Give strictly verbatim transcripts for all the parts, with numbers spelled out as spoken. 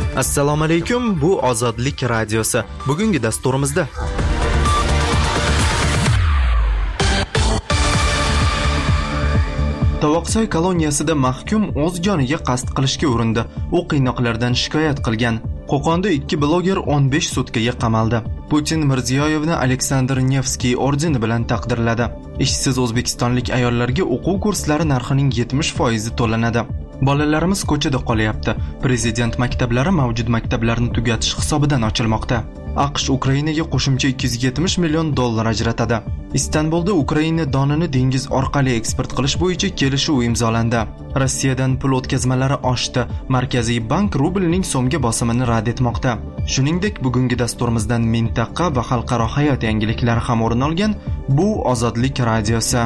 Assalomu alaykum, bu Ozodlik radiosi. Bugungi dasturimizda Tovoqsoy koloniyasida mahkum o'z joniga qasd qilishga urindi. U qiynoqlardan shikoyat qilgan. Qo'qonda ikki bloger o'n besh sutkaga qamaldi. Putin Mirziyoyevni Aleksandr Nevskiy ordeni bilan taqdirladi. Ishsiz o'zbekistonlik ayollarga o'quv kurslari narxining yetmish foizi to'lanadi. Bolalarimiz ko'chada qolyapti. Prezident maktablari mavjud maktablarni tugatish hisobidan ochilmoqda. AQSh Ukrainaga qo'shimcha ikki yuz yetmish million dollar ajratadi. Istanbulda Ukraina donini dengiz orqali eksport qilish bo'yicha kelishuv imzolandi. Rossiyadan pul o'tkazmalari oshdi. Markaziy bank rublning so'mga bosimini rad etmoqda. Shuningdek, bugungi dasturimizdan mintaqa va xalqaro hayot yangiliklari ham o'rin olgan. Bu Ozodlik radiosi.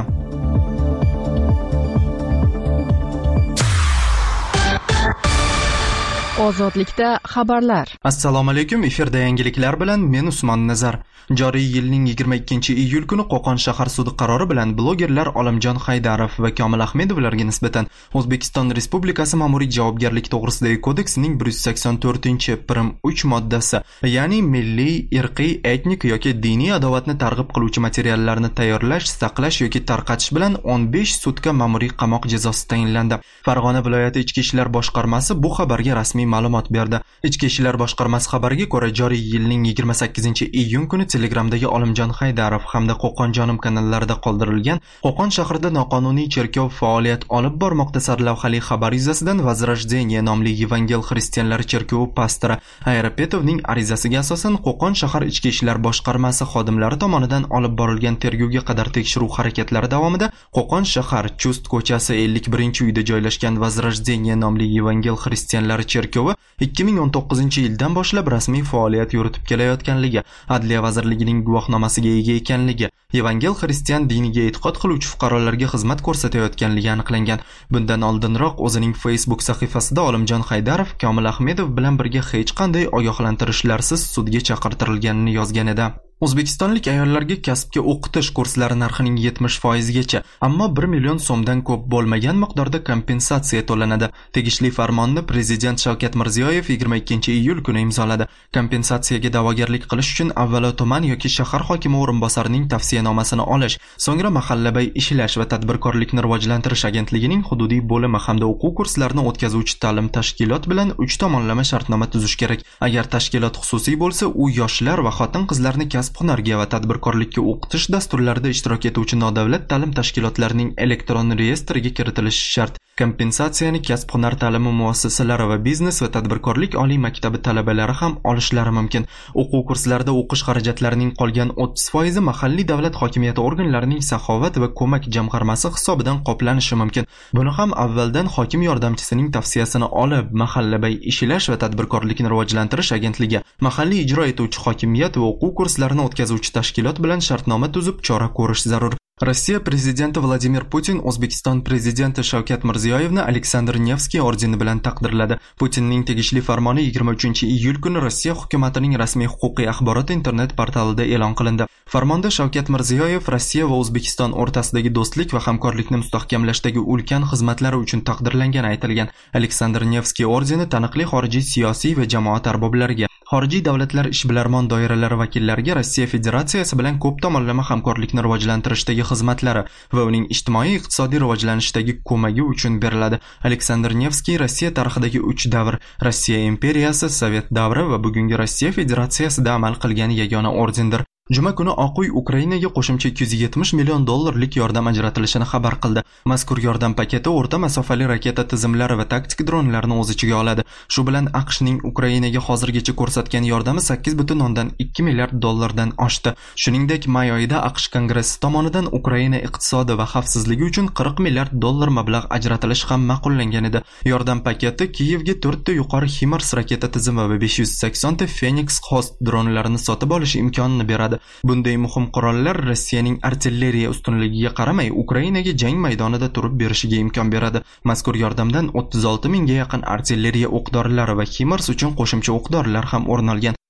Ozodlikda xabarlar. Assalomu alaykum, efirda yangiliklar bilan men Usmon Nazar. Joriy yilning yigirma ikkinchi iyul kuni Qo'qon shahar sudi qarori bilan blogerlar Olimjon Haydarov va Komil Ahmedovlarga nisbatan O'zbekiston Respublikasi ma'muriy javobgarlik to'g'risidagi kodeksining bir yuz sakson to'rtinchi prim uch moddasi, ya'ni milliy, irqiy, etnik yoki diniy adovatni targ'ib qiluvchi materiallarni tayyorlash, saqlash yoki tarqatish bilan o'n besh sutka ma'muriy qamoq jazosi tayinlandi. Farg'ona viloyati Ichki ishlar boshqarmasi bu xabarga rasmiy ma'lumot berdi. Ichki ishlar boshqarmasi xabariga ko'ra, joriy yilning yigirma sakkizinchi iyun kuni Telegramdagi Olimjon Haydarov hamda Qo'qon jonim kanallarida qoldirilgan Qo'qon shahrida noqonuniy cherkov faoliyat olib bormoqda sarlavhali xabar yuzasidan Возрождение nomli Evangel xristianlari cherkovi pastori Ayrapetovning arizasiga asosan Qo'qon shahar ichki ishlar boshqarmasi xodimlari tomonidan olib borilgan tergovga qadar tekshiruv harakatlari davomida Qo'qon shahar Chust ko'chasi ellik birinchi uyda joylashgan Возрождение nomli Evangel xristianlari cherkovi ikki ming o'n to'qqizinchi yildan boshlab rasmiy faoliyat yuritib kelayotganligi, Adliya vazirligining guvohnomasiga ega ekanligi, Evangel xristian diniga e'tiqod qiluvchi fuqarolarga xizmat ko'rsatayotganligi aniqlangan. Bundan oldinroq o'zining Facebook sahifasida Olimjon Haydarov Komil Ahmedov bilan birga hech qanday ogohlantirishlarsiz sudga chaqirtirilganini yozgan edi. O'zbekistonlik ayollarga kasbga o'qitish kurslari narxining yetmish foizigacha, ammo bir million so'mdan ko'p bo'lmagan miqdorda kompensatsiya to'lanadi. Tegishli farmonni Prezident Shavkat Mirziyoyev yigirma ikkinchi iyul kuni imzoladi. Kompensatsiyaga da'vogarlik qilish uchun avvalo tuman yoki shahar hokimi o'rinbosarining tavsiyanomasini olish, so'ngra mahallabay ishlash va tadbirkorlikni rivojlantirish agentligining hududiy bo'limi hamda o'quv kurslarini o'tkazuvchi ta'lim tashkilot bilan uch tomonlama shartnoma tuzish kerak. Agar tashkilot xususiy bo'lsa, u yoshlar va xotin-qizlarni kasb-hunarga va tadbirkorlikka o'qitish dasturlarida ishtirok etuvchi nodavlat ta'lim tashkilotlarining elektron reyestriga kiritilishi shart. Kompensatsiyani kasb-hunar ta'limi muassasalari va biznes va tadbirkorlik oliy maktabi talabalari ham olishlari mumkin. O'quv kurslarida o'qish xarajatlarining qolgan o'ttiz foizi mahalliy davlat hokimiyati organlarining saxovat va ko'mak jamg'armasi hisobidan qoplanishi mumkin. Buni ham avvaldan hokim yordamchisining tavsiyasini olib, mahallabay ishlash va tadbirkorlikni rivojlantirish agentligi, mahalliy ijro etuvchi hokimiyat va o'quv kurslarini o'tkazuvchi tashkilot bilan shartnoma tuzib chora ko'rish zarur. Rossiya prezidenti Vladimir Putin O'zbekiston prezidenti Shavkat Mirziyoyevni Aleksandr Nevskiy ordeni bilan taqdirladi. Putinning tegishli farmoni yigirma uchinchi iyul kuni Rossiya hukumatining rasmiy huquqiy axborot internet portalida e'lon qilindi. Farmonda Shavkat Mirziyoyev Rossiya va O'zbekiston o'rtasidagi do'stlik va hamkorlikni mustahkamlashdagi ulkan xizmatlari uchun taqdirlangani aytilgan. Aleksandr Nevskiy ordeni taniqli xorijiy siyosiy va jamoat arboblariga, xorijiy davlatlar ishbilarmon doiralari vakillariga Rossiya Federatsiyasi bilan ko'p tomonlama hamkorlikni rivojlantirishdagi xizmatlari va uning ijtimoiy-iqtisodiy rivojlanishdagi ko'magi uchun beriladi. Aleksandr Nevskiy Rossiya tarixidagi uch davr, Rossiya imperiyasi, Sovet davri va bugungi Rossiya Federatsiyasida amal qilgan yagona ordendir. Juma kuni Oq uy Ukrainaga qo'shimcha ikki yuz yetmish million dollarlik yordam ajratilishini xabar qildi. Mazkur yordam paketi o'rta masofali raketa tizimlari va taktik dronlarni o'z ichiga oladi. Shu bilan AQShning Ukrainaga hozirgacha ko'rsatgan yordami sakkiz butun o'ndan ikki milliard dollardan oshdi. Shuningdek, may oyida AQSh Kongressi tomonidan Ukraina iqtisodi va xavfsizligi uchun qirq milliard dollar mablag' ajratilishi ham ma'qullangan edi. Yordam paketi Kiyevga to'rtta yuqori HIMARS raketa tizimi va besh yuz sakson ta Phoenix Host dronlarini sotib olish imkonini beradi. Bunday muhim qurollar Rossiyaning artilleriya ustunligiga qaramay Ukrainaga jang maydonida turib berishiga imkon beradi. Mazkur yordamdan o'ttiz olti mingga yaqin artilleriya o'q-dorilar va HIMARS uchun qo'shimcha o'q-dorilar ham o'rin olgan.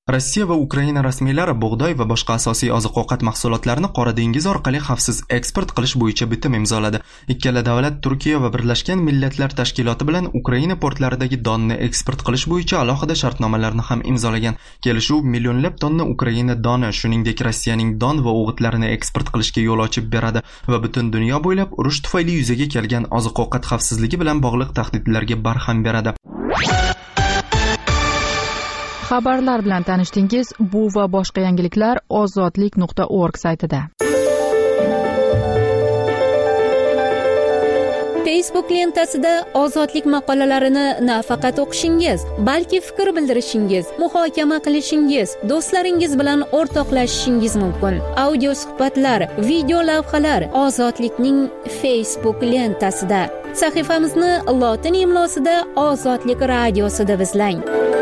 Rossiya va Ukraina rasmiylari bug'doy va boshqa asosiy oziq-ovqat mahsulotlarini Qora dengiz orqali xavfsiz eksport qilish bo'yicha bitim imzoladi. Ikkala davlat Turkiya va Birlashgan Millatlar Tashkiloti bilan Ukraina portlaridagi donni eksport qilish bo'yicha alohida shartnomalarni ham imzolagan. Kelishuv millionlab tonna Ukraina doni, shuningdek Rossiyaning don va o'g'itlarini eksport qilishga yo'l ochib beradi va butun dunyo bo'ylab urush tufayli yuzaga kelgan oziq-ovqat xavfsizligi bilan bog'liq tahdidlarga barham beradi. Xabarlar bilan tanishdingiz. Bu va boshqa yangiliklar ozodlik nuqta org saytida. Facebook lentasida ozodlik maqolalarini nafaqat o'qishingiz, balki fikr bildirishingiz, muhokama qilishingiz, do'stlaringiz bilan o'rtoqlashishingiz mumkin. Audio suhbatlar, video lavhalar ozodlikning Facebook lentasida. Sahifamizni lotin imlosida Ozodlik radiosi deb izlang.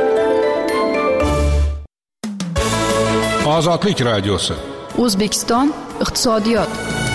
Ozodlik radiosi. O'zbekiston iqtisodiyot.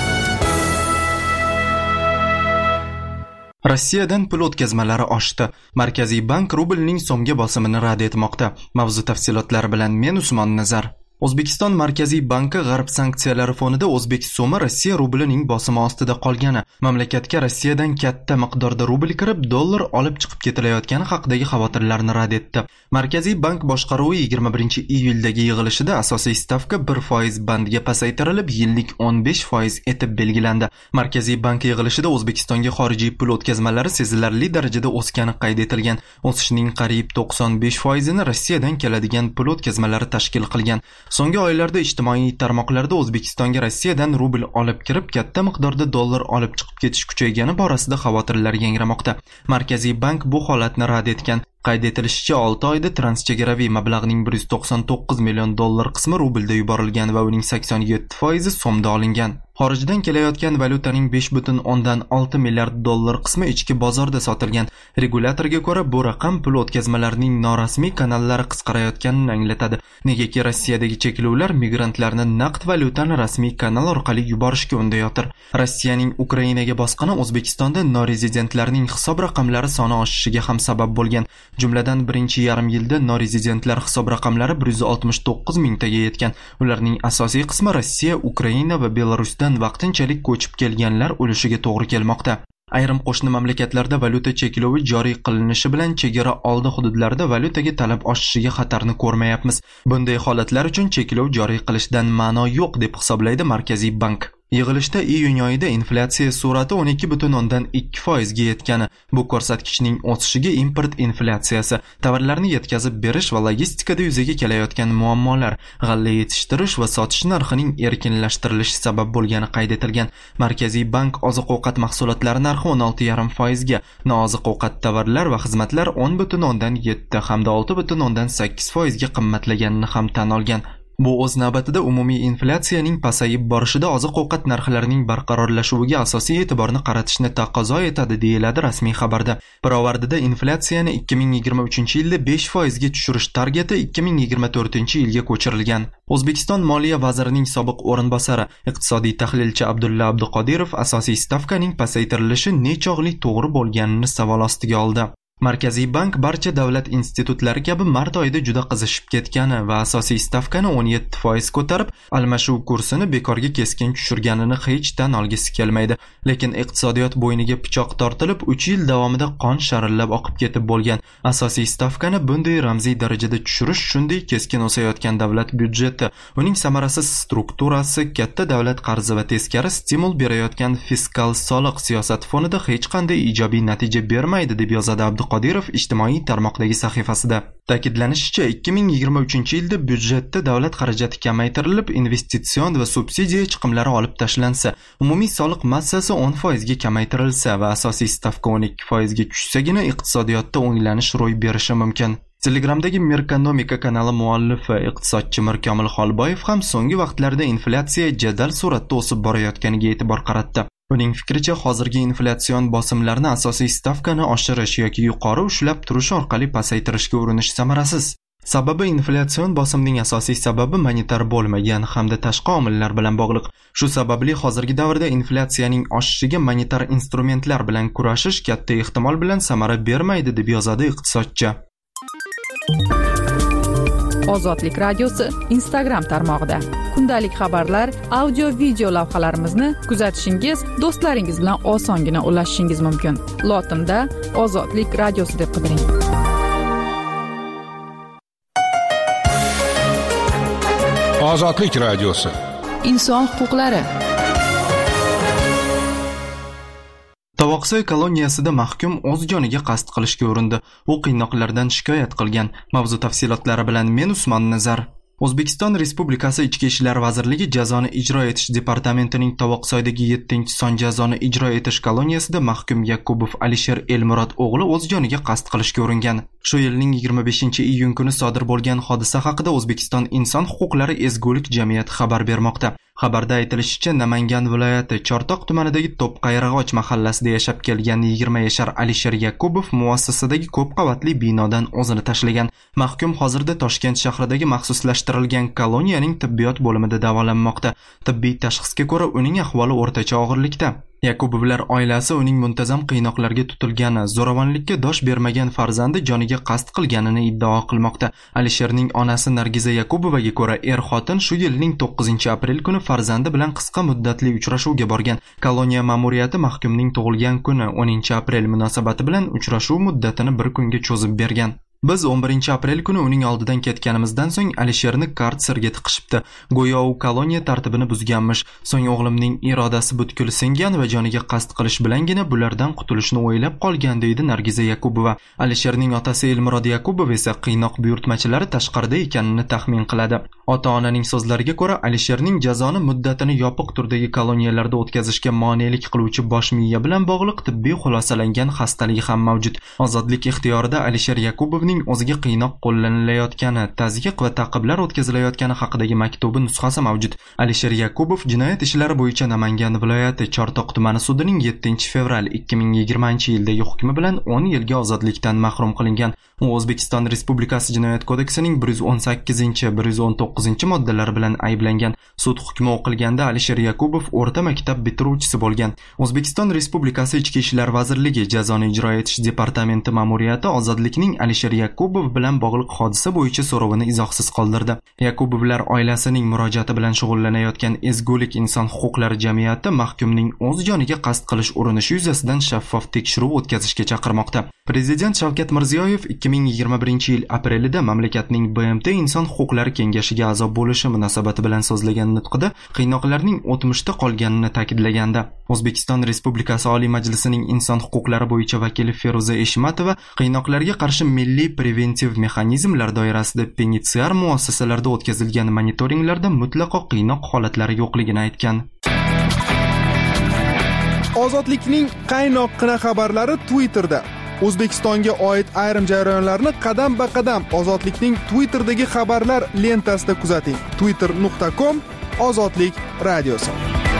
Rossiyadan pul o'tkazmalari oshdi. Markaziy bank rublning so'mga bosimini rad etmoqda. Mavzu tafsilotlari bilan men Usmon Nazar. O'zbekiston Markaziy banki g'arb sanksiyalari fonida o'zbek so'mi Rossiya rublining bosimi ostida qolgani, mamlakatga Rossiyadan katta miqdorda rubl kirib, dollar olib chiqib ketilayotgani haqidagi xavotirlarni rad etdi. Markaziy bank boshqaruvi yigirma birinchi iyuldagi yig'ilishida asosiy stavka bir foiz bandiga pasaytirilib, yillik o'n besh foiz etib belgilandi. Markaziy bank yig'ilishida O'zbekistonga xorijiy pul o'tkazmalari sezilarli darajada o'sgani qayd etilgan. O'sishning qariyb to'qson besh foizini Rossiyadan keladigan pul o'tkazmalari tashkil qilgan. So'nggi oylarda ijtimoiy tarmoqlarda O'zbekistonga Rossiyadan rubl olib kirib, katta miqdorda dollar olib chiqib ketish kuchaygani borasida xavotirlar yangramoqda. Markaziy bank bu holatni rad etgan. Qayd etilishicha, olti oyda transchegaraviy mablag'ning bir yuz to'qson to'qqiz million dollar qismi rublda yuborilgan va uning sakson yetti foizi so'mda olingan. Xorijdan kelayotgan valyutaning besh butun o'ndan olti milliard dollar qismi ichki bozorda sotilgan. Regulatorga ko'ra, bu raqam pul o'tkazmalarining norasmiy kanallari qisqarayotganini anglatadi. Negaki Rossiyadagi cheklovlar migrantlarni naqd valyutani rasmiy kanal orqali yuborishga undayotir. Rossiyaning Ukrainaga bosqini O'zbekistonda norezidentlarning hisob raqamlari soni oshishiga ham sabab bo'lgan. Jumladan birinchi yarim yilda norezidentlar hisob raqamlari bir yuz oltmish to'qqiz mingtaga yetgan. Ularning asosiy qismi Rossiya, Ukraina va Belarusdan vaqtinchalik ko'chib kelganlar ulushiga to'g'ri kelmoqda. Ayrim qo'shni mamlakatlarda valyuta cheklovi joriy qilinishi bilan chegara oldi hududlarda valyutaga talab oshishiga xatarni ko'rmayapmiz. Bunday holatlar uchun cheklov joriy qilishdan ma'no yo'q deb hisoblaydi Markaziy bank. Yig'ilishda iyun oyida inflyatsiya sur'ati o'n ikki butun o'ndan ikki foizga yetgani, bu ko'rsatkichning o'sishiga import inflyatsiyasi, tovarlarni yetkazib berish va logistikada yuzaga kelayotgan muammolar, g'alla yetishtirish va sotish narxining erkinlashtirilishi sabab bo'lgani qayd etilgan. Markaziy bank oziq-ovqat mahsulotlari narxi o'n olti yarim foizga, nooziq-ovqat tovarlar va xizmatlar o'n butun o'ndan yetti hamda olti butun o'ndan sakkiz foizga qimmatlaganini ham tan olgan. Bu o'z navbatida umumiy inflyatsiyaning pasayib borishida oziq-ovqat narxlarining barqarorlashuviga asosiy e'tiborni qaratishni taqozo etadi, deyiladi rasmiy xabarda. Pirovardida inflyatsiyani ikki ming yigirma uchinchi yilda besh foizga tushirish targeti ikki ming yigirma to'rtinchi yilga ko'chirilgan. O'zbekiston Moliya vazirining sobiq o'rinbosari, iqtisodiy tahlilchi Abdulla Abduqodirov asosiy stavkaning pasaytirilishi nechog'li to'g'ri bo'lganini savol ostiga oldi. Markaziy bank barcha davlat institutlari kabi mart oyida juda qizishib ketgani va asosiy stavkani o'n yetti foiz ko'tarib, almashuv kursini bekorga keskin tushirganini hech tan olgisi kelmaydi. Lekin iqtisodiyot bo'yniga pichoq tortilib, uch yil davomida qon sharillab oqib ketib bo'lgan. Asosiy stavkani bunday ramziy darajada tushirish shunday keskin o'sayotgan davlat byudjeti, uning samarasiz strukturasi, katta davlat qarzi va teskari stimul berayotgan fiskal soliq siyosati fonida hech qanday ijobiy natija bermaydi, deb yozadi Abdu Qodirov ijtimoiy tarmoqdagi sahifasida. Ta'kidlanishicha, ikki ming yigirma uchinchi yilda byudjetda davlat xarajati kamaytirilib, investitsion va subsidiya chiqimlari olib tashlansa, umumiy soliq massasi o'n foizga kamaytirilsa va asosiy stavka o'n ikki foizga tushsagina iqtisodiyotda o'nglanish ro'y berishi mumkin. Telegramdagi Mirkonomika kanali muallifi iqtisodchi Mirkomil Xolboyev ham so'nggi vaqtlarda inflyatsiya jadal suratda o'sib borayotganiga e'tibor qaratdi. Uning fikricha, hozirgi inflyatsion bosimlarni asosiy stavkani oshirish yoki yuqori ushlab turish orqali pasaytirishga urinish samarasiz. Sababi inflyatsion bosimning asosiy sababi monetar bo'lmagan hamda tashqi omillar bilan bog'liq. Shu sababli hozirgi davrda inflyatsiyaning oshishiga monetar instrumentlar bilan kurashish katta ehtimol bilan samara bermaydi, deb yozadi iqtisodchi. Ozodlik radiosi Instagram tarmog'ida. Kundalik xabarlar, audio video lavhalarimizni kuzatishingiz, do'stlaringiz bilan osongina ulashishingiz mumkin. Lotinda Ozodlik radiosi deb qidiring. Ozodlik radiosi. Inson huquqlari. Tovoqsoy koloniyasida mahkum o'z joniga qasd qilishga urindi. U qiynoqlardan shikoyat qilgan. Mavzu tafsilotlari bilan men Usmon Nazar. O'zbekiston Respublikasi Ichki ishlar vazirligi jazoni ijro etish departamentining Tovoqsoydagi yettinchi son jazoni ijro etish koloniyasida mahkum Yakubov Alisher Elmurod o'g'li o'z joniga qasd qilishga uringan. Shu yilning yigirma beshinchi iyun kuni sodir bo'lgan hodisa haqida O'zbekiston Inson huquqlari ezgulik jamiyati xabar bermoqda. Xabarda aytilishicha, Namangan viloyati Chortoq tumanidagi To'pqayrag'och mahallasida yashab kelgan yigirma yashar Alisher Yakubov muassasadagi ko'p qavatli binodan o'zini tashlagan. Mahkum hozirda Toshkent shahridagi maxsuslashtirilgan koloniyaning tibbiyot bo'limida davolanmoqda. Tibbiy tashxisga ko'ra uning ahvoli o'rtacha og'irlikda. Yakubovlar oilasi uning muntazam qiynoqlarga tutilgani, zo'ravonlikka dosh bermagan farzandi joniga qasd qilganini iddao qilmoqda. Alisherning onasi Nargiza Yakubovaga ko'ra, er-xotin shu yilning to'qqizinchi aprel kuni farzandi bilan qisqa muddatli uchrashuvga borgan. Koloniya ma'muriyati mahkumning tug'ilgan kuni o'ninchi aprel munosabati bilan uchrashuv muddatini bir kunga cho'zib bergan. Biz o'n birinchi aprel kuni uning oldidan ketganimizdan so'ng Alisherni karserga tiqishibdi. Go'yo u koloniya tartibini buzganmish. So'ng o'g'limning irodasi butkul singan va joniga qasd qilish bilangina bulardan qutulishni o'ylab qolgan, deydi Nargiza Yakubova. Alisherning otasi Elmurod Yakubov esa qiynoq buyurtmachilari tashqarida ekanini taxmin qiladi. Ota-onaning so'zlariga ko'ra, Alisherning jazoni muddatini yopiq turdagi koloniyalarda o'tkazishga monelik qiluvchi bosh miya bilan bog'liq tibbiy xulosalangan xastaligi ham mavjud. Ozodlik ixtiyorida Alisher Yakubov o'ziga qiynoq qo'llanilayotgani, tazyiq va ta'qiblar o'tkazilayotgani haqidagi maktubi nusxasi mavjud. Alisher Yakubov jinoyat ishlari bo'yicha Namangan viloyati Chortoq tumani sudining yettinchi fevral ikki ming yigirmanchi yildagi hukmi bilan o'n yilga ozodlikdan mahrum qilingan. U O'zbekiston Respublikasi Jinoyat kodeksining bir yuz o'n sakkizinchi bir yuz o'n to'qqizinchi moddalari bilan ayblangan. Sud hukmi o'qilganda Alisher Yakubov o'rta maktab bitiruvchisi bo'lgan. O'zbekiston Respublikasi Ichki ishlar vazirligi jazoni ijro etish departamenti ma'muriyati ozodlikning Alisher Yakubov bilan bog'liq hodisa bo'yicha so'rovini izohsiz qoldirdi. Yakubovlar oilasining murojaati bilan shug'ullanayotgan ezgulik inson huquqlari jamiyati mahkumning o'z joniga qasd qilish urinishi yuzasidan shaffof tekshiruv o'tkazishga chaqirmoqda. Prezident Shavkat Mirziyoyev ikki ming yigirma birinchi yil aprelida mamlakatning B M T Inson huquqlari kengashiga a'zo bo'lishi munosabati bilan so'zlagan nutqida qiynoqlarning o'tmishda qolganini ta'kidlaganda, O'zbekiston Respublikasi Oliy Majlisining inson huquqlari bo'yicha vakili Feruza Eshmatova qiynoqlarga qarshi milliy preventiv mexanizmlar doirasida penitensiar muassasalarda o'tkazilgan monitoringlarda mutlaqo qiynoq holatlari yo'qligini aytgan. Ozodlikning qaynoqqina xabarlari Twitterda. O'zbekistonga oid ayrim jarayonlarni qadam-ba-qadam Ozodlikning Twitterdagi xabarlar lentasida kuzating. twitter nuqta com Ozodlik radiosi.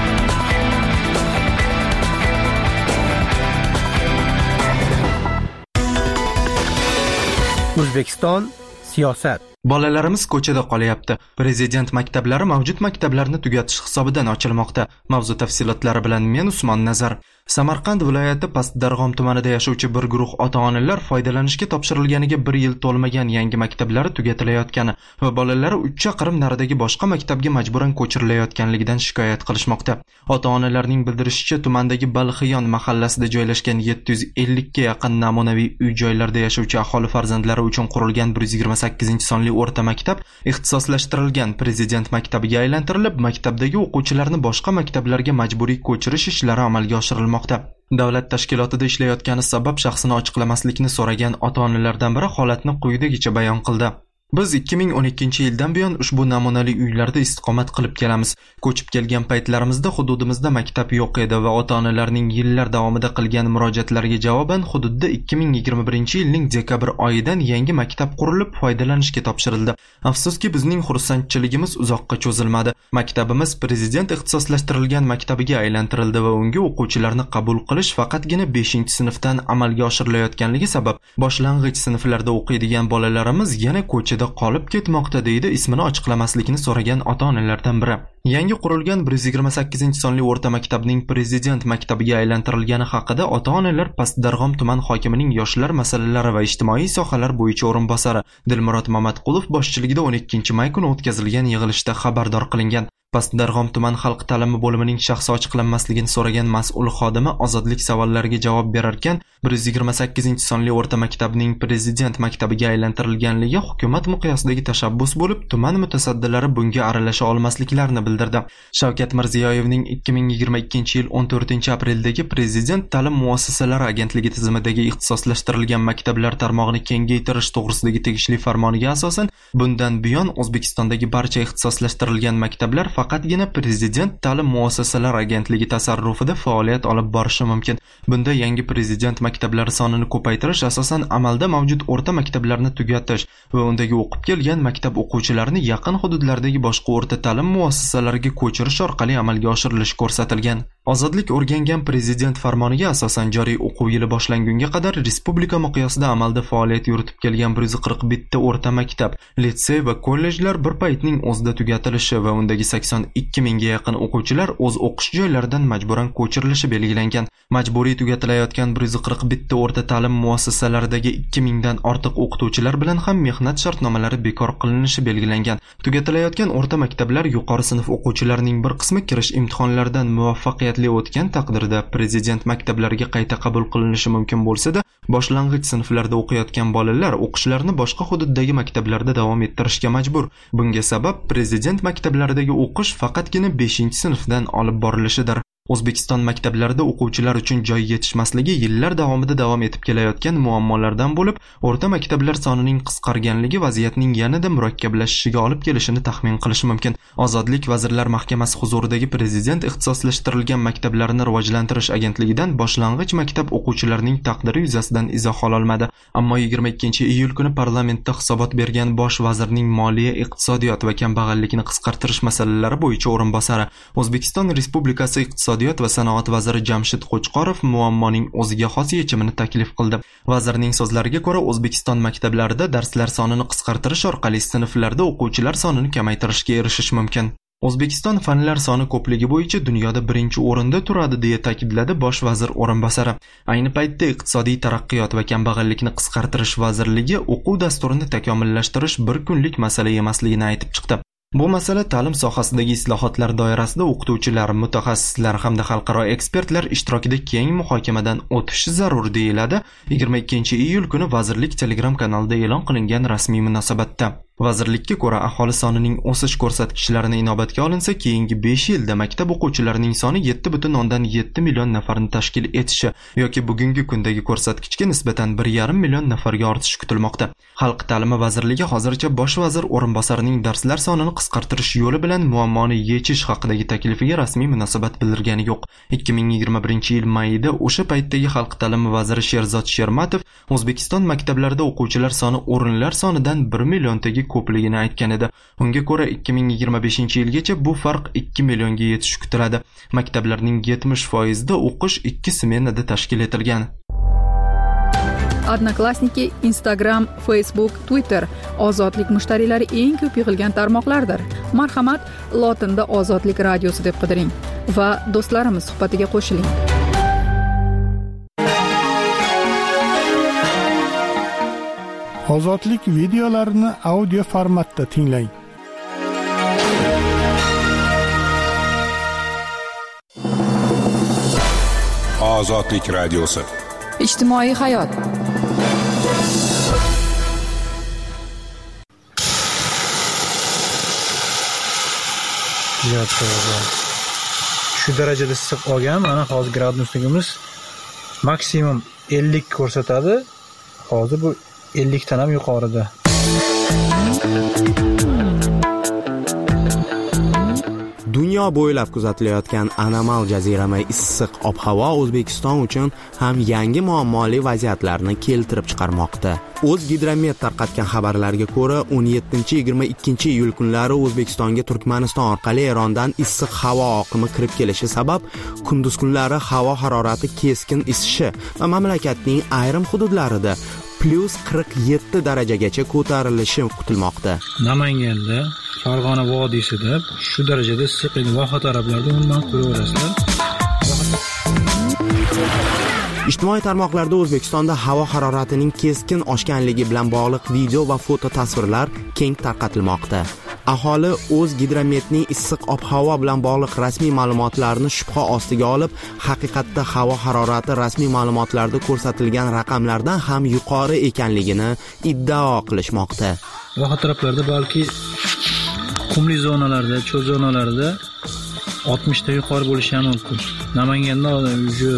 O'zbekiston siyosat. Bolalarimiz ko'chada qolyapti. Prezident maktablari mavjud maktablarni tugatish hisobidan ochilmoqda. Mavzu tafsilotlari bilan men Usmon Nazar. Samarqand viloyati Pastdarg'om tumanida yashovchi bir guruh ota-onalar foydalanishga topshirilganiga bir yil to'lmagan yangi maktablari tugatilayotgani va bolalari uch chaqirim naridagi boshqa maktabga majburan ko'chirilayotganligidan shikoyat qilishmoqda. Ota-onalarning bildirishicha, tumandagi Balxiyon mahallasida joylashgan yetti yuz ellikka yaqin namunaviy uy-joylarda yashovchi aholi farzandlari uchun qurilgan bir yuz yigirma sakkizinchi sonli o'rta maktab ixtisoslashtirilgan prezident maktabiga aylantirilib, maktabdagi o'quvchilarni boshqa maktablarga majburiy ko'chirish ishlari amalga oshirilmoqda. Davlat tashkilotida ishlayotgani sabab shaxsini ochiqlamaslikni so'ragan ota-onalardan biri holatni quyidagicha bayon qildi. Biz ikki ming o'n ikkinchi yildan buyon ushbu namunali uylarda istiqomat qilib kelamiz. Ko'chib kelgan paytlarimizda hududimizda maktab yo'q edi va ota-onalarning yillar davomida qilgan murojaatlariga javoban hududda ikki ming yigirma birinchi yilning dekabr oyidan yangi maktab qurilib foydalanishga topshirildi. Afsuski bizning xursandchiligimiz uzoqqa cho'zilmadi. Maktabimiz prezident ixtisoslashtirilgan maktabiga aylantirildi va unga o'quvchilarni qabul qilish faqatgina beshinchi sinfdan amalga oshirilayotganligi sabab boshlang'ich sinflarda o'qiydigan bolalarimiz yana ko'chada ichida qolib ketmoqda, deydi ismini ochiqlamaslikni so'ragan ota-onalardan biri. Yangi qurilgan bir yuz yigirma sakkizinchi sonli o'rta maktabning prezident maktabiga aylantirilgani haqida ota-onalar Pastdarg'om tuman hokimining yoshlar masalalari va ijtimoiy sohalar bo'yicha o'rinbosari Dilmurod Mamatqulov boshchiligida o'n ikkinchi may kuni o'tkazilgan yig'ilishda xabardor qilingan. Pastdarg'om tuman xalq ta'limi bo'limining shaxsi ochiqlanmasligini so'ragan mas'ul xodimi ozodlik savollariga javob berarkan, bir yuz yigirma sakkizinchi sonli o'rta maktabning prezident maktabiga aylantirilganligi hukumat miqyosidagi tashabbus bo'lib, tuman mutasaddilari bunga aralasha olmasliklarini bildirdi. Shavkat Mirziyoyevning ikki ming yigirma ikkinchi yil o'n to'rtinchi apreldagi Prezident ta'lim muassasalari agentligi tizimidagi ixtisoslashtirilgan maktablar tarmog'ini kengaytirish to'g'risidagi tegishli farmoniga asosan, bundan buyon O'zbekistondagi barcha ixtisoslashtirilgan maktablar faqatgina Prezident ta'lim muassasalari agentligi tasarrufida faoliyat olib borishi mumkin. Bunda yangi prezident maktablari sonini ko'paytirish asosan amalda mavjud o'rta maktablarni tugatish va undagi o'qib kelgan maktab o'quvchilarini yaqin hududlardagi boshqa o'rta ta'lim muassasalariga ko'chirish orqali amalga oshirilishi ko'rsatilgan. Ozodlik o'rgangan prezident farmoniga asosan joriy o'quv yili boshlangunga qadar respublika miqyosida amalda faoliyat yuritib kelgan bir yuz qirq bitta o'rta maktab, litsey va kollejlar bir paytning o'zida tugatilishi va undagi sakson ikki mingga yaqin o'quvchilar o'z o'qish joylaridan majburan ko'chirilishi belgilangan. Majburiy tugatilayotgan bir yuz qirq bitta o'rta ta'lim muassasalaridagi ikki mingdan ortiq o'qituvchilar bilan ham mehnat shartnomalari bekor qilinishi belgilangan. Tugatilayotgan o'rta maktablar yuqori sinf o'quvchilarining bir qismi kirish imtihonlaridan muvaffaqiyatli o'tgan taqdirda prezident maktablariga qayta qabul qilinishi mumkin bo'lsa-da, boshlang'ich sinflarda o'qiyotgan bolalar o'qishlarini boshqa hududdagi maktablarda davom ettirishga majbur. Bunga sabab prezident maktablaridagi o'qish faqatgina beshinchi sinfdan olib borilishidir. O'zbekiston maktablarida o'quvchilar uchun joy yetishmasligi yillar davomida davom etib kelayotgan muammolardan bo'lib, o'rta maktablar sonining qisqarganligi vaziyatning yanada murakkablashishiga olib kelishini taxmin qilish mumkin. Ozodlik Vazirlar Mahkamasi huzuridagi prezident ixtisoslashtirilgan maktablarni rivojlantirish agentligidan boshlang'ich maktab o'quvchilarining taqdiri yuzasidan izoh ololmadi. Ammo yigirma ikkinchi iyul kuni parlamentda hisobot bergan bosh vazirning moliya, iqtisodiyot va kambag'allikni qisqartirish masalalari bo'yicha o'rinbosari O'zbekiston Respublikasi iqtisodiyot va sanoat vaziri Jamshid Qo'chqorov muammoning o'ziga xos yechimini taklif qildi. Vazirning so'zlariga ko'ra, O'zbekiston maktablarida darslar sonini qisqartirish orqali sinflarda o'quvchilar sonini kamaytirishga erishish mumkin. O'zbekiston fanlar soni ko'pligi bo'yicha dunyoda birinchi o'rinda turadi, deya ta'kidladi bosh vazir o'rinbosari. Ayni paytda iqtisodiy taraqqiyot va kambag'allikni qisqartirish vazirligi o'quv dasturini takomillashtirish bir kunlik masala emasligini aytib chiqdi. Bu masala ta'lim sohasidagi islohotlar doirasida o'qituvchilar, mutaxassislar hamda xalqaro ekspertlar ishtirokida keng muhokamadan o'tishi zarur, deyiladi yigirma ikkinchi iyul kuni vazirlik Telegram kanalida e'lon qilingan rasmiy munosabatda. Vazirlikka ko'ra, aholi sonining o'sish ko'rsatkichlarini inobatga olinsa, keyingi besh yilda maktab o'quvchilarining soni yetti butun o'ndan yetti million nafarni tashkil etishi yoki bugungi kundagi ko'rsatkichga nisbatan bir yarim million nafarga ortishi kutilmoqda. Xalq ta'limi vazirligi hozircha bosh vazir o'rinbosarining darslar sonini qisqartirish yo'li bilan muammoni yechish haqidagi taklifiga rasmiy munosabat bildirgani yo'q. ikki ming yigirma birinchi yil mayida o'sha paytdagi xalq ta'limi vaziri Sherzod Shermatov O'zbekiston maktablarida o'quvchilar soni o'rinlar sonidan bir milliontaga ko'pligini aytgan edi. Unga ko'ra ikki ming yigirma beshinchi yilgacha bu farq ikki millionga yetishi kutiladi. Maktablarning yetmish foizida o'qish ikki smenada tashkil etilgan. Odnoklassniki, Instagram, Facebook, Twitter ozodlik mushtariylari eng ko'p yig'ilgan tarmoqlardir. Marhamat, lotinda Ozodlik radiosi deb qidiring va do'stlarimiz suhbatiga qo'shiling. Ozodlik videolarini audio formatda tinglang. Ozodlik radiosi. Ijtimoiy hayot. Shu darajada issiq olgan, mana hozir gradusligimiz maksimum ellik ko'rsatadi. Hozir bu ellik dan ham yuqorida. Dunyo bo'ylab kuzatilayotgan anomal jazirama issiq ob-havo O'zbekiston uchun ham yangi muammoli vaziyatlarni keltirib chiqarmoqda. O'zgidromet tarqatgan xabarlarga ko'ra, o'n yettinchi yigirma ikkinchi iyul kunlari O'zbekistonga Turkmaniston orqali Erondan issiq havo oqimi kirib kelishi sabab kunduz kunlari havo harorati keskin isishi va mamlakatning ayrim hududlarida plus qirq yetti darajagacha ko'tarilishi kutilmoqda. Namanganda, Farg'ona vodiysida shu darajada issiq edi. Voha taraflarda undan ko'raverasizlar. Ijtimoiy tarmoqlarda O'zbekistonda havo haroratining keskin oshganligi bilan bog'liq video va foto tasvirlar keng tarqatilmoqda. Aholi o'z gidrometning issiq ob-havo bilan bog'liq rasmiy ma'lumotlarni shubha ostiga olib, haqiqatda havo harorati rasmiy ma'lumotlarda ko'rsatilgan raqamlardan ham yuqori ekanligini iddao qilishmoqda. Voha taraflarda balki qumli zonalarda, cho'l zonalarida oltmish ta yuqori bo'lishi ham mumkin. Namanganda уже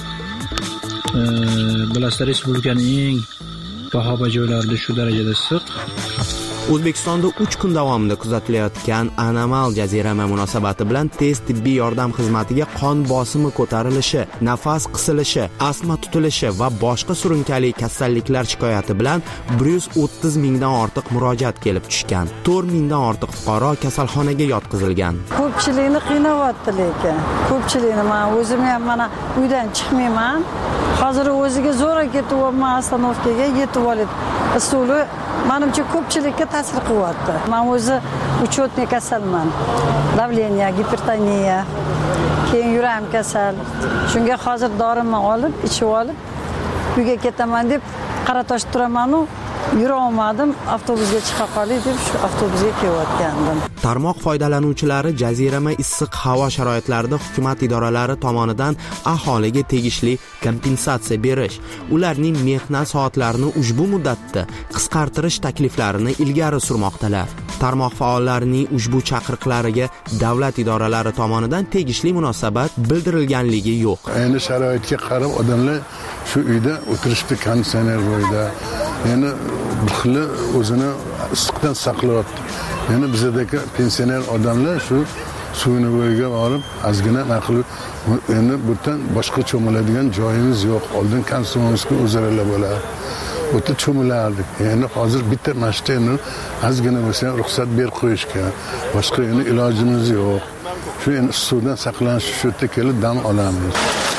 e, bilasizlar, respublikaning eng bahoba joylarida shu darajada issiq. O'zbekistonda uch kun davomida kuzatilayotgan anomal jazirama munosabati bilan tez tibbiy yordam xizmatiga qon bosimi ko'tarilishi, nafas qisilishi, astma tutilishi va boshqa surunkali kasalliklar shikoyati bilan bir yuz o'ttiz mingdan ortiq murojaat kelib tushgan. to'rt mingdan ortiq fuqaro kasalxonaga yotqizilgan. Ko'pchilikni qiynayapti lekin. Ko'pchilikni men o'zim ham mana uydan chiqmayman. Hozir o'ziga zo'ra ketyapman, ostanovkaga yetib olib. Usuli menimcha ko'pchilikka ta'sir qilyapti. Men o'zi uchetniy kasalman. Davleniya, gipertoniya, keyin yurak kasal. Shunga hozir dorimni olib, ichib olib, uyga ketaman deb qaratosh turaman-u, yura olmadim. Avtobusga chiqa qolay deb shu avtobusga kelayotgandim. Tarmoq foydalanuvchilari jazirama issiq havo sharoitlarida hukumat idoralari tomonidan aholiga tegishli kompensatsiya berish, ularning mehnat soatlarini ushbu muddatda qisqartirish takliflarini ilgari surmoqdalar. Tarmoq faollarining ushbu chaqiriqlariga davlat idoralari tomonidan tegishli munosabat bildirilganligi yo'q. Endi sharoitga qarab odamlar shu uyda o'tirishdi, konditsioner bo'yida. Yana xili o'zini issiqdan saqlayapti. Yana bizdagi pensioner odamlar shu suvni bo'yiga borib, ozgina naql endi bundan boshqa cho'miladigan joyimiz yo'q. Oldin konsumimizga o'zarlar bo'lar. O'ta cho'milardik. Endi hozir bitta mashtani ozgina bo'lsa ruxsat ber qo'yishga. Boshqa endi ilojimiz yo'q. Shu endi suvdan saqlanish shu yerda kelib dam olamiz.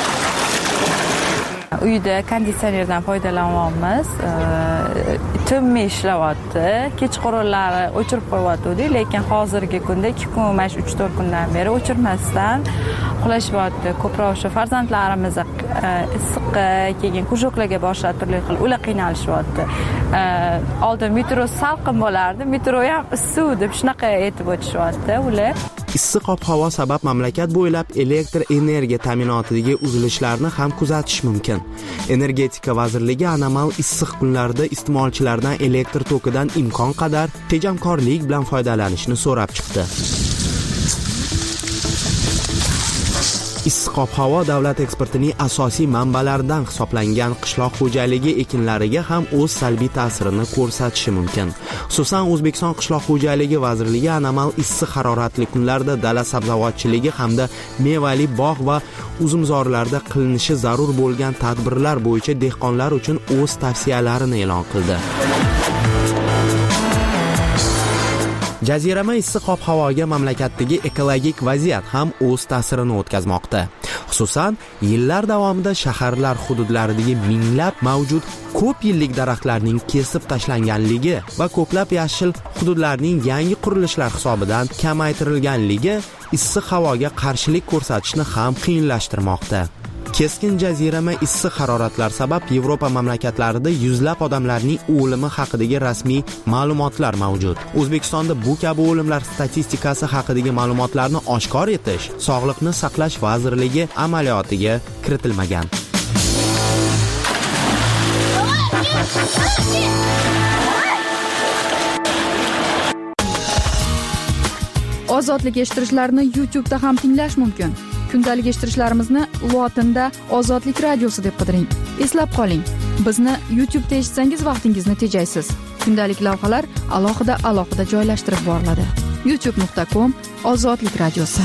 Uyda konditsionerdan foydalanyapmiz. Tunmi ishlayapti. Kechqurunlari o'chirib qo'yapti, lekin hozirgi kunda ikki kun, mash uch to'rt kundan beri o'chirmasdan uxlashyapti. Ko'proq o'sha farzandlarimiz issiqqa, keyin kujoklarga boshlab turli xil ular qiynalishyapti. Oldin metro salqin bo'lardi, metro ham issiq deb shunaqa aytib o'tishyapti ular. Issiq ob-havo sabab mamlakat bo'ylab elektr energiya ta'minotidagi uzilishlarni ham kuzatish mumkin. Energetika vazirligi anomal issiq kunlarda iste'molchilardan elektr tokidan imkon qadar tejamkorlik bilan foydalanishni so'rab chiqdi. Issiq ob-havo davlat eksportining asosiy manbalaridan hisoblangan qishloq xo'jaligi ekinlariga ham o'z salbiy ta'sirini ko'rsatishi mumkin. Xususan, O'zbekiston qishloq xo'jaligi vazirligi anomal issiq haroratli kunlarda dala sabzavotchiligi hamda mevali bog' va uzumzorlarda qilinishi zarur bo'lgan tadbirlar bo'yicha dehqonlar uchun o'z tavsiyalarini e'lon qildi. Jazirama issiq ob-havoga mamlakatdagi ekologik vaziyat ham o'z ta'sirini o'tkazmoqda. Xususan, yillar davomida shaharlar hududlaridagi minglab mavjud ko'p yillik daraxtlarning kesib tashlanganligi va ko'plab yashil hududlarning yangi qurilishlar hisobidan kamaytirilganligi issiq havoga qarshilik ko'rsatishni ham qiyinlashtirmoqda. Keskin jazirama issiq haroratlar sabab Yevropa mamlakatlarida yuzlab odamlarning o'limi haqidagi rasmiy ma'lumotlar mavjud. O'zbekistonda bu kabi o'limlar statistikasi haqidagi ma'lumotlarni oshkor etish Sog'liqni saqlash vazirligi amaliyotiga kiritilmagan. Ozodlik eshittirishlarni YouTube da ham tinglash mumkin. Kundalik eshittirishlarimizni lotinda Ozodlik radiosi deb qidiring. Eslab qoling, bizni YouTube da eshitsangiz vaqtingizni tejaysiz. Kundalik lavhalar alohida alohida joylashtirib boriladi. youtube nuqta com Ozodlik radiosi.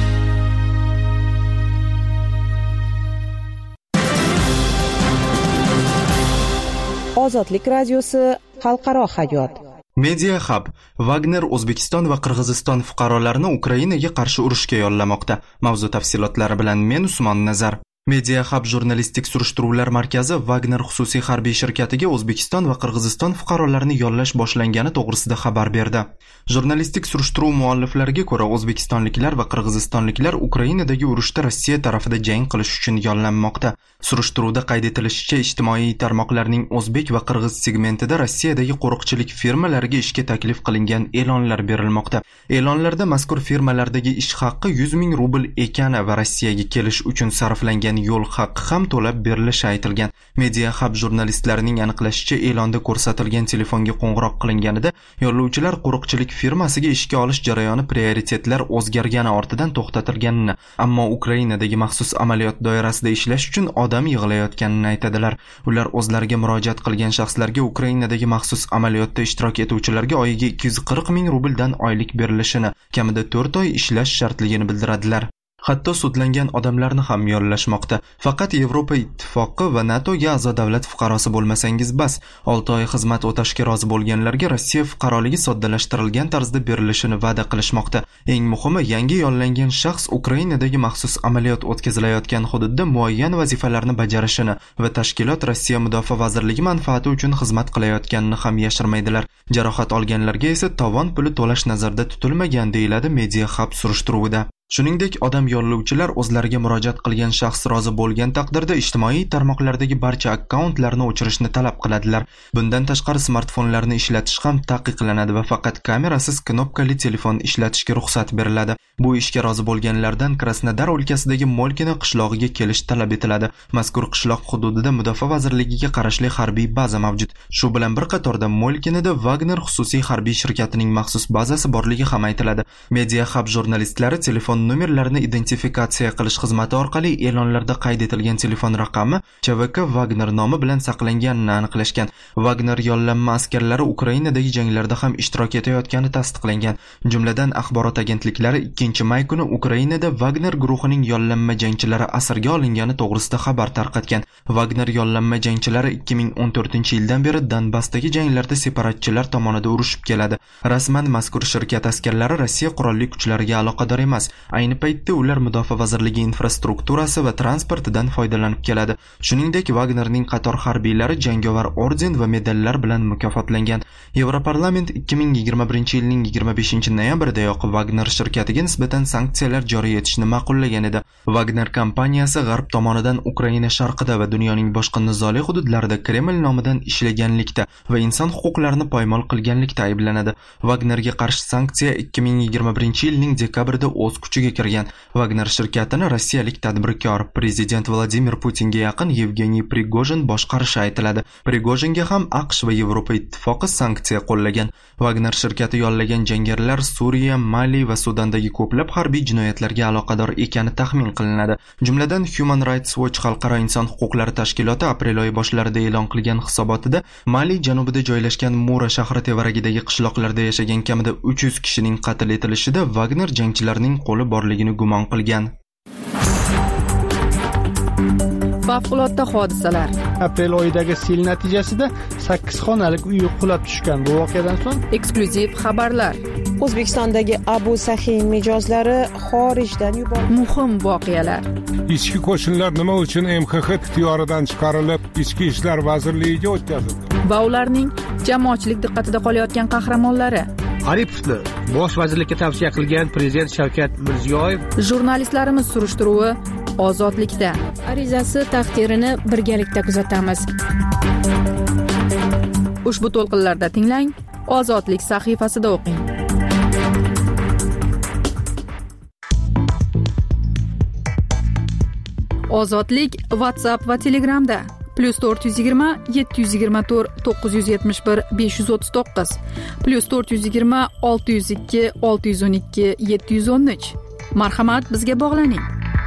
Ozodlik radiosi xalqaro hayot. Media Hub Wagner O'zbekiston va Qirg'iziston fuqarolarini Ukrainaga qarshi urushga yollamoqda. Mavzu tafsilotlari bilan men Usmon Nazar. Media Hub jurnalistik surishtiruvlar markazi Wagner xususiy harbiy shirkatiga O'zbekiston va Qirg'iziston fuqarolarini yollash boshlangani to'g'risida xabar berdi. Jurnalistik surishtiruv mualliflariga ko'ra, o'zbekistonliklar va qirg'izistonliklar Ukrainadagi urushda Rossiya tarafida jang qilish uchun yollanmoqda. Surishtiruvda qayd etilishicha, ijtimoiy tarmoqlarning o'zbek va qirg'iz segmentida Rossiyadagi qo'riqchilik firmalariga ishga taklif qilingan e'lonlar berilmoqda. E'lonlarda mazkur firmalardagi ish haqqi yuz ming rubl ekani va Rossiyaga kelish uchun sarflangan yo'l haqqi ham to'lab berilishi aytilgan. Media Hub jurnalistlarining aniqlashicha, e'londa ko'rsatilgan telefonga qo'ng'iroq qilinganida yo'llovchilar qo'riqchilik firmasiga ishga olish jarayoni prioritetlar o'zgargani ortidan to'xtatilganini, ammo Ukrainadagi maxsus amaliyot doirasida ishlash uchun odam yig'ilayotganini aytadilar. Ular o'zlariga murojaat qilgan shaxslarga Ukrainadagi maxsus amaliyotda ishtirok etuvchilarga oyiga ikki yuz qirq ming rubldan oylik berilishini, kamida to'rt oy ishlash shartligini bildiradilar. Hatto sudlangan odamlarni ham yollashmoqda. Faqat Yevropa Ittifoqi va NATOga a'zo davlat fuqarosi bo'lmasangiz bas. olti oy xizmat o'tashga rozi bo'lganlarga Rossiya fuqaroligi soddalashtirilgan tarzda berilishini va'da qilishmoqda. Eng muhimi, yangi yollangan shaxs Ukrainadagi maxsus amaliyot o'tkazilayotgan hududda muayyan vazifalarni bajarishini va tashkilot Rossiya Mudofaa vazirligi manfaati uchun xizmat qilayotganini ham yashirmaydilar. Jarohat olganlarga esa tovon puli to'lash nazarda tutilmagan, deyiladi Media Hub surishtiruvida. Shuningdek, odam yollovchilar o'zlariga murojaat qilgan shaxs rozi bo'lgan taqdirda ijtimoiy tarmoqlardagi barcha akkauntlarni o'chirishni talab qiladilar. Bundan tashqari smartfonlarni ishlatish ham taqiqlanadi va faqat kamerasiz knopkali telefon ishlatishga ruxsat beriladi. Bu ishga rozi bo'lganlardan Krasnodar o'lkasidagi Molkino qishlog'iga kelish talab etiladi. Mazkur qishloq hududida Mudofaa vazirligiga qarashli harbiy baza mavjud. Shu bilan bir qatorda Molkinoda Wagner xususiy harbiy shirkatining maxsus bazasi borligi ham aytiladi. Media Hub jurnalistlari telefon nomerlarini identifikatsiya qilish xizmati orqali e'lonlarda qayd etilgan telefon raqami Ch V K Wagner nomi bilan saqlanganini aniqlashgan. Wagner yollanma askarlari Ukrainadagi janglarda ham ishtirok etayotgani tasdiqlangan. Jumladan, axborot agentliklari ikkinchi may kuni Ukrainada Wagner guruhining yollanma jangchilari asirga olingani to'g'risida xabar tarqatgan. Wagner yollanma jangchilari ikki ming o'n to'rtinchi yildan beri Donbassdagi janglarda separatchilar tomonidan urushib keladi. Rasman mazkur shirkat askarlari Rossiya qurolli kuchlariga aloqador emas. Ayni paytda ular Mudofaa vazirligi infrastrukturasi va transportidan foydalanib keladi. Shuningdek, Wagnerning qator harbiylari jangovar orden va medallar bilan mukofotlangan. Yevroparlament ikki ming yigirma birinchi yilning yigirma beshinchi noyabridayoq Wagner shirkatiga nisbatan sanksiyalar joriy etishni ma'qullagan edi. Wagner kompaniyasi G'arb tomonidan Ukraina sharqida va dunyoning boshqa nizoli hududlarida Kreml nomidan ishlaganlikda va inson huquqlarini poymol qilganlikda ayblanadi. Wagnerga qarshi sanksiya ikki ming yigirma birinchi yilning dekabrida o'z kuchiga kirgan. Wagner shirkatini rossiyalik tadbirkor prezident Vladimir Putinga yaqin Yevgeniy Prigojin boshqarishi aytiladi. Prigojinga ham AQSh va Yevropa Ittifoqi sanksiya qo'llagan. Wagner shirkati yollagan jangarilar Suriya, Mali va Sudandagi ko'plab harbiy jinoyatlarga aloqador ekani taxmin qilinadi. Jumladan, Human Rights Watch xalqaro inson huquqlari tashkiloti aprel oyi boshlarida e'lon qilgan hisobotida Mali janubida joylashgan Mura shahri tevaragidagi qishloqlarda yashagan kamida uch yuz kishining qatl etilishida Wagner jangchilarining qo'li borligini gumon qilgan. Favqulodda hodisalar. Aprel oyidagi sel natijasida sakkiz xonalik uy qulab tushgan. Bu voqeadan so'ng eksklyuziv xabarlar. O'zbekistondagi Abu Sahiy mijozlari xorijdan yuborildi. Muhim voqealar. Ichki qo'shinlar nima uchun M X X ixtiyoridan chiqarilib, Ichki ishlar vazirligiga o'tkazildi? Va ularning jamoatchilik diqqatida qolayotgan qahramonlari. Aripovni bosh vazirlikka tavsiya qilgan prezident Shavkat Mirziyoyev. Jurnalistlarimiz surishtiruvi Ozodlikda. Arizasi taqdirini birgalikda kuzatamiz. Ushbu to'lqinlarda tinglang, Ozodlik sahifasida o'qing. Ozodlik WhatsApp va Telegramda plus to'rt yuz yigirma yetti yuz yigirma to'rt to'qqiz yuz yetmish bir besh yuz o'ttiz to'qqiz plus to'rt yuz yigirma olti yuz ikki olti yuz o'n ikki yetti yuz o'n uch. Marhamat, bizga bog'laning.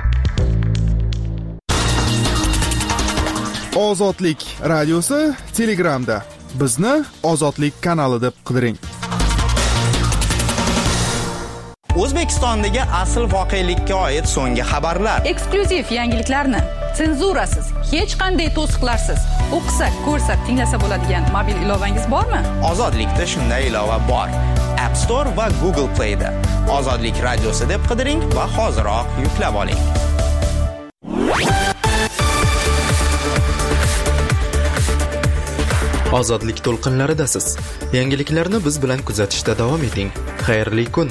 Ozodlik radiosi Telegramda. Bizni Ozodlik kanali deb qidiring. O'zbekistondagi asl voqelikka oid so'nggi xabarlar. Eksklyuziv yangiliklarni senzurasiz, hech qanday to'siqlarsiz o'qisa, ko'rsa, tinglasa bo'ladigan mobil ilovangiz bormi? Ozodlikda shunday ilova bor. App Store va Google Play'da. Ozodlik radiosi deb qidiring va hoziroq yuklab oling. Ozodlik to'lqinlaridasiz. Yangiliklarni biz bilan kuzatishda davom eting. Xayrli kun.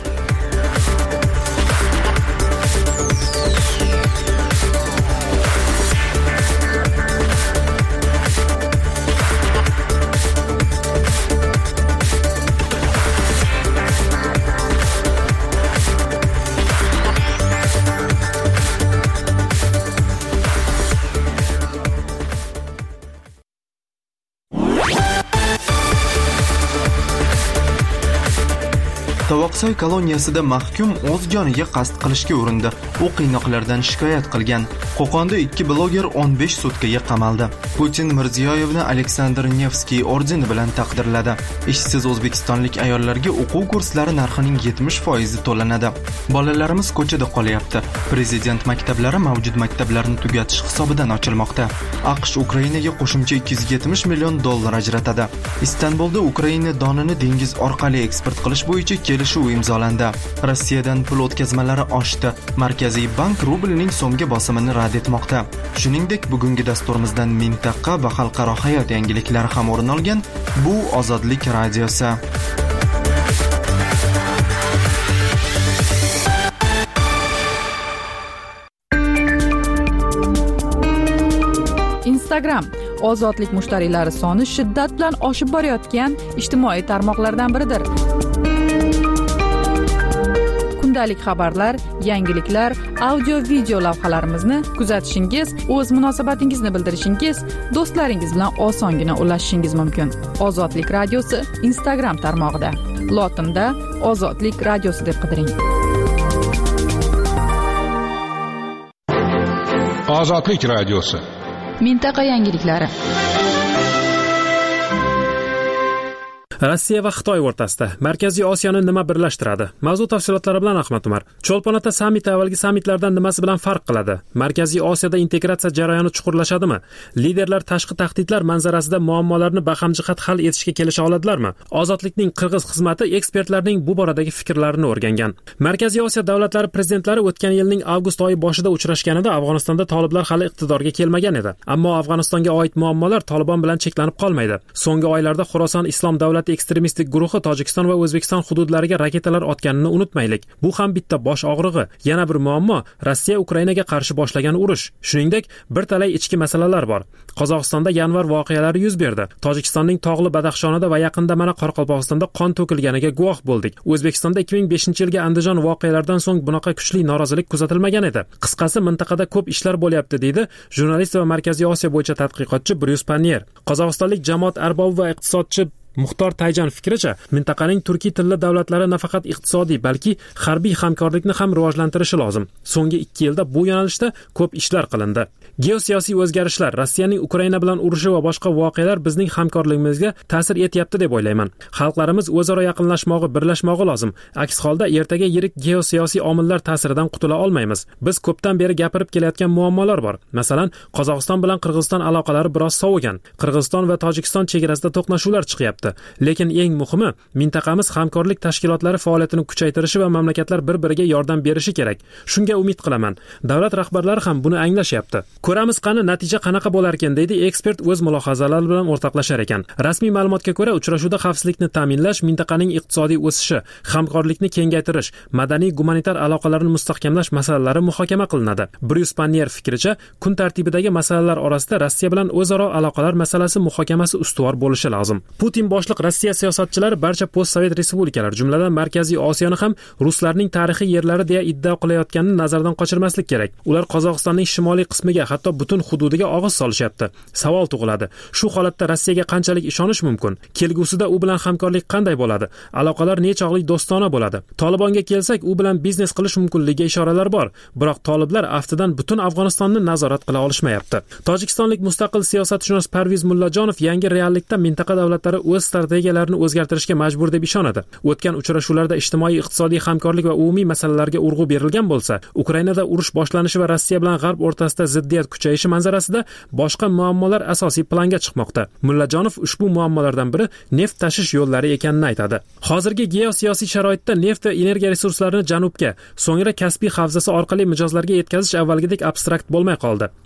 Tovoqsoy koloniyasida mahkum o'z joniga qasd qilishga urindi. U qiynoqlardan shikoyat qilgan. Qo'qonda ikki bloger o'n besh sutkaga qamaldi. Putin Mirziyoyevni Aleksandr Nevskiy ordeni bilan taqdirladi. Ishsiz o'zbekistonlik ayollarga o'quv kurslari narxining yetmish foizi to'lanadi. Bolalarimiz ko'chada qolyapti. Prezident maktablari mavjud maktablarni tugatish hisobidan ochilmoqda. AQSh Ukrainaga qo'shimcha ikki yuz yetmish million dollar ajratadi. Istanbulda Ukraina donini dengiz orqali eksport qilish bo'yicha kelishuv imzolandi. Rossiyadan pul o'tkazmalari oshdi. Markaziy bank rublning so'mga bosimini rad etmoqda. Shuningdek, bugungi dasturimizdan mintaqa va xalqaro hayot yangiliklari ham o'rin olgan. Bu Ozodlik radiosi. Instagram ozodlik mushtariylari soni shiddat bilan oshib borayotgan ijtimoiy tarmoqlardan biridir. Kundalik xabarlar, yangiliklar, audio video lavhalarimizni kuzatishingiz, o'z munosabatingizni bildirishingiz, do'stlaringiz bilan osongina ulashishingiz mumkin. Ozodlik radiosi Instagram tarmog'ida. Lotinda Ozodlik radiosi deb qidiring. Ozodlik radiosi. Mintaqa yangiliklari. Rossiya va Xitoy o'rtasida Markaziy Osiyoni nima birlashtiradi? Mavzu tafsilotlari bilan Ahmad Umar. Cho'lponota sammiti avvalgi sammitlardan nimasi bilan farq qiladi? Markaziy Osiyada integratsiya jarayoni chuqurlashadimi? Liderlar tashqi tahdidlar manzarasida muammolarni bahamjihat hal etishga kelisha oladilarmi? Ozodlikning qirg'iz xizmati ekspertlarning bu boradagi fikrlarini o'rgangan. Markaziy Osiyo davlatlari prezidentlari o'tgan yilning avgust oyi boshida uchrashganida Afg'onistonda toliblar hali iqtidorga kelmagan edi. Ammo Afg'onistonga oid muammolar Tolibon bilan cheklanib qolmaydi. So'nggi oylarda Xorason Islom davlati ekstremistik guruhi Tojikiston va O'zbekiston hududlariga raketalar otganini unutmaylik. Bu ham bitta bosh og'rig'i. Yana bir muammo Rossiya Ukrainaga qarshi boshlagan urush. Shuningdek, bir talay ichki masalalar bor. Qozog'istonda yanvar voqealari yuz berdi. Tojikistonning tog'li Badaxshonida va yaqinda mana Qoraqalpog'istonda qon to'kilganiga guvoh bo'ldik. O'zbekistonda ikki ming beshinchi yilgi Andijon voqealaridan so'ng bunaqa kuchli norozilik kuzatilmagan edi. Qisqasi, mintaqada ko'p ishlar bo'lyapti, deydi jurnalist va Markaziy Osiyo bo'yicha tadqiqotchi Bryus Pannier. Qozog'istonlik jamoat arbobi va iqtisodchi Muxtor Tayjan fikricha, mintaqaning turkiy tilli davlatlari nafaqat iqtisodiy, balki harbiy hamkorlikni ham rivojlantirishi lozim. So'nggi ikki yilda bu yo'nalishda ko'p ishlar qilindi. Geosiyosiy o'zgarishlar, Rossiyaning Ukraina bilan urushi va boshqa voqealar bizning hamkorligimizga ta'sir etyapti deb o'ylayman. Xalqlarimiz o'zaro yaqinlashmog'i, birlashmog'i lozim. Aks holda ertaga yirik geosiyosiy omillar ta'siridan qutula olmaymiz. Biz ko'pdan beri gapirib kelayotgan muammolar bor. Masalan, Qozog'iston bilan Qirg'iziston aloqalari biroz sovigan. Qirg'iziston va Tojikiston chegarasida to'qnashuvlar chiqyapti. Lekin eng muhimi, mintaqamiz hamkorlik tashkilotlari faoliyatini kuchaytirishi va mamlakatlar bir-biriga yordam berishi kerak. Shunga umid qilaman. Davlat rahbarlari ham buni anglashyapti. Ko'ramiz qani natija qanaqa bo'lar ekan, deydi ekspert o'z mulohazalari bilan o'rtoqlashar ekan. Rasmiy ma'lumotga ko'ra, uchrashuvda xavfsizlikni ta'minlash, mintaqaning iqtisodiy o'sishi, hamkorlikni kengaytirish, madaniy gumanitar aloqalarni mustahkamlash masalalari muhokama qilinadi. Bryus Pannier fikricha, kun tartibidagi masalalar orasida Rossiya bilan o'zaro aloqalar masalasi muhokamasi ustuvor bo'lishi lozim. Putin boshliq Rossiya siyosatchilari barcha postsovet respublikalar, jumladan Markaziy Osiyoni ham ruslarning tarixiy yerlari deya iddao qilayotganini nazardan qochirmaslik kerak. Ular Qozog'istonning shimoliy qismiga, hatto butun hududiga og'iz solishyapti. Savol tug'iladi. Shu holatda Rossiyaga qanchalik ishonish mumkin? Kelgusida u bilan hamkorlik qanday bo'ladi? Aloqalar nechog'lik do'stona bo'ladi? Tolibonga kelsak, u bilan biznes qilish mumkinligiga ishoralar bor. Biroq toliblar aftidan butun Afg'onistonni nazorat qila olishmayapti. Tojikistonlik mustaqil siyosatshunos Parviz Mullajonov yangi reallikda mintaqa davlatlari o'z strategiyalarini o'zgartirishga majbur deb ishonadi. O'tgan uchrashuvlarda ijtimoiy iqtisodiy hamkorlik va umumiy masalalarga urg'u berilgan bo'lsa, Ukrainada urush boshlanishi va Rossiya bilan G'arb o'rtasida ziddiyat kuchayishi manzarasida boshqa muammolar asosiy planga chiqmoqda. Mullajonov ushbu muammolardan biri neft tashish yo'llari ekanini aytadi. Hozirgi geosiyosiy sharoitda neft va energiya resurslarini janubga, so'ngra Kaspiy havzasi orqali mijozlarga yetkazish avvalgidek abstrakt bo'lmay qoldi.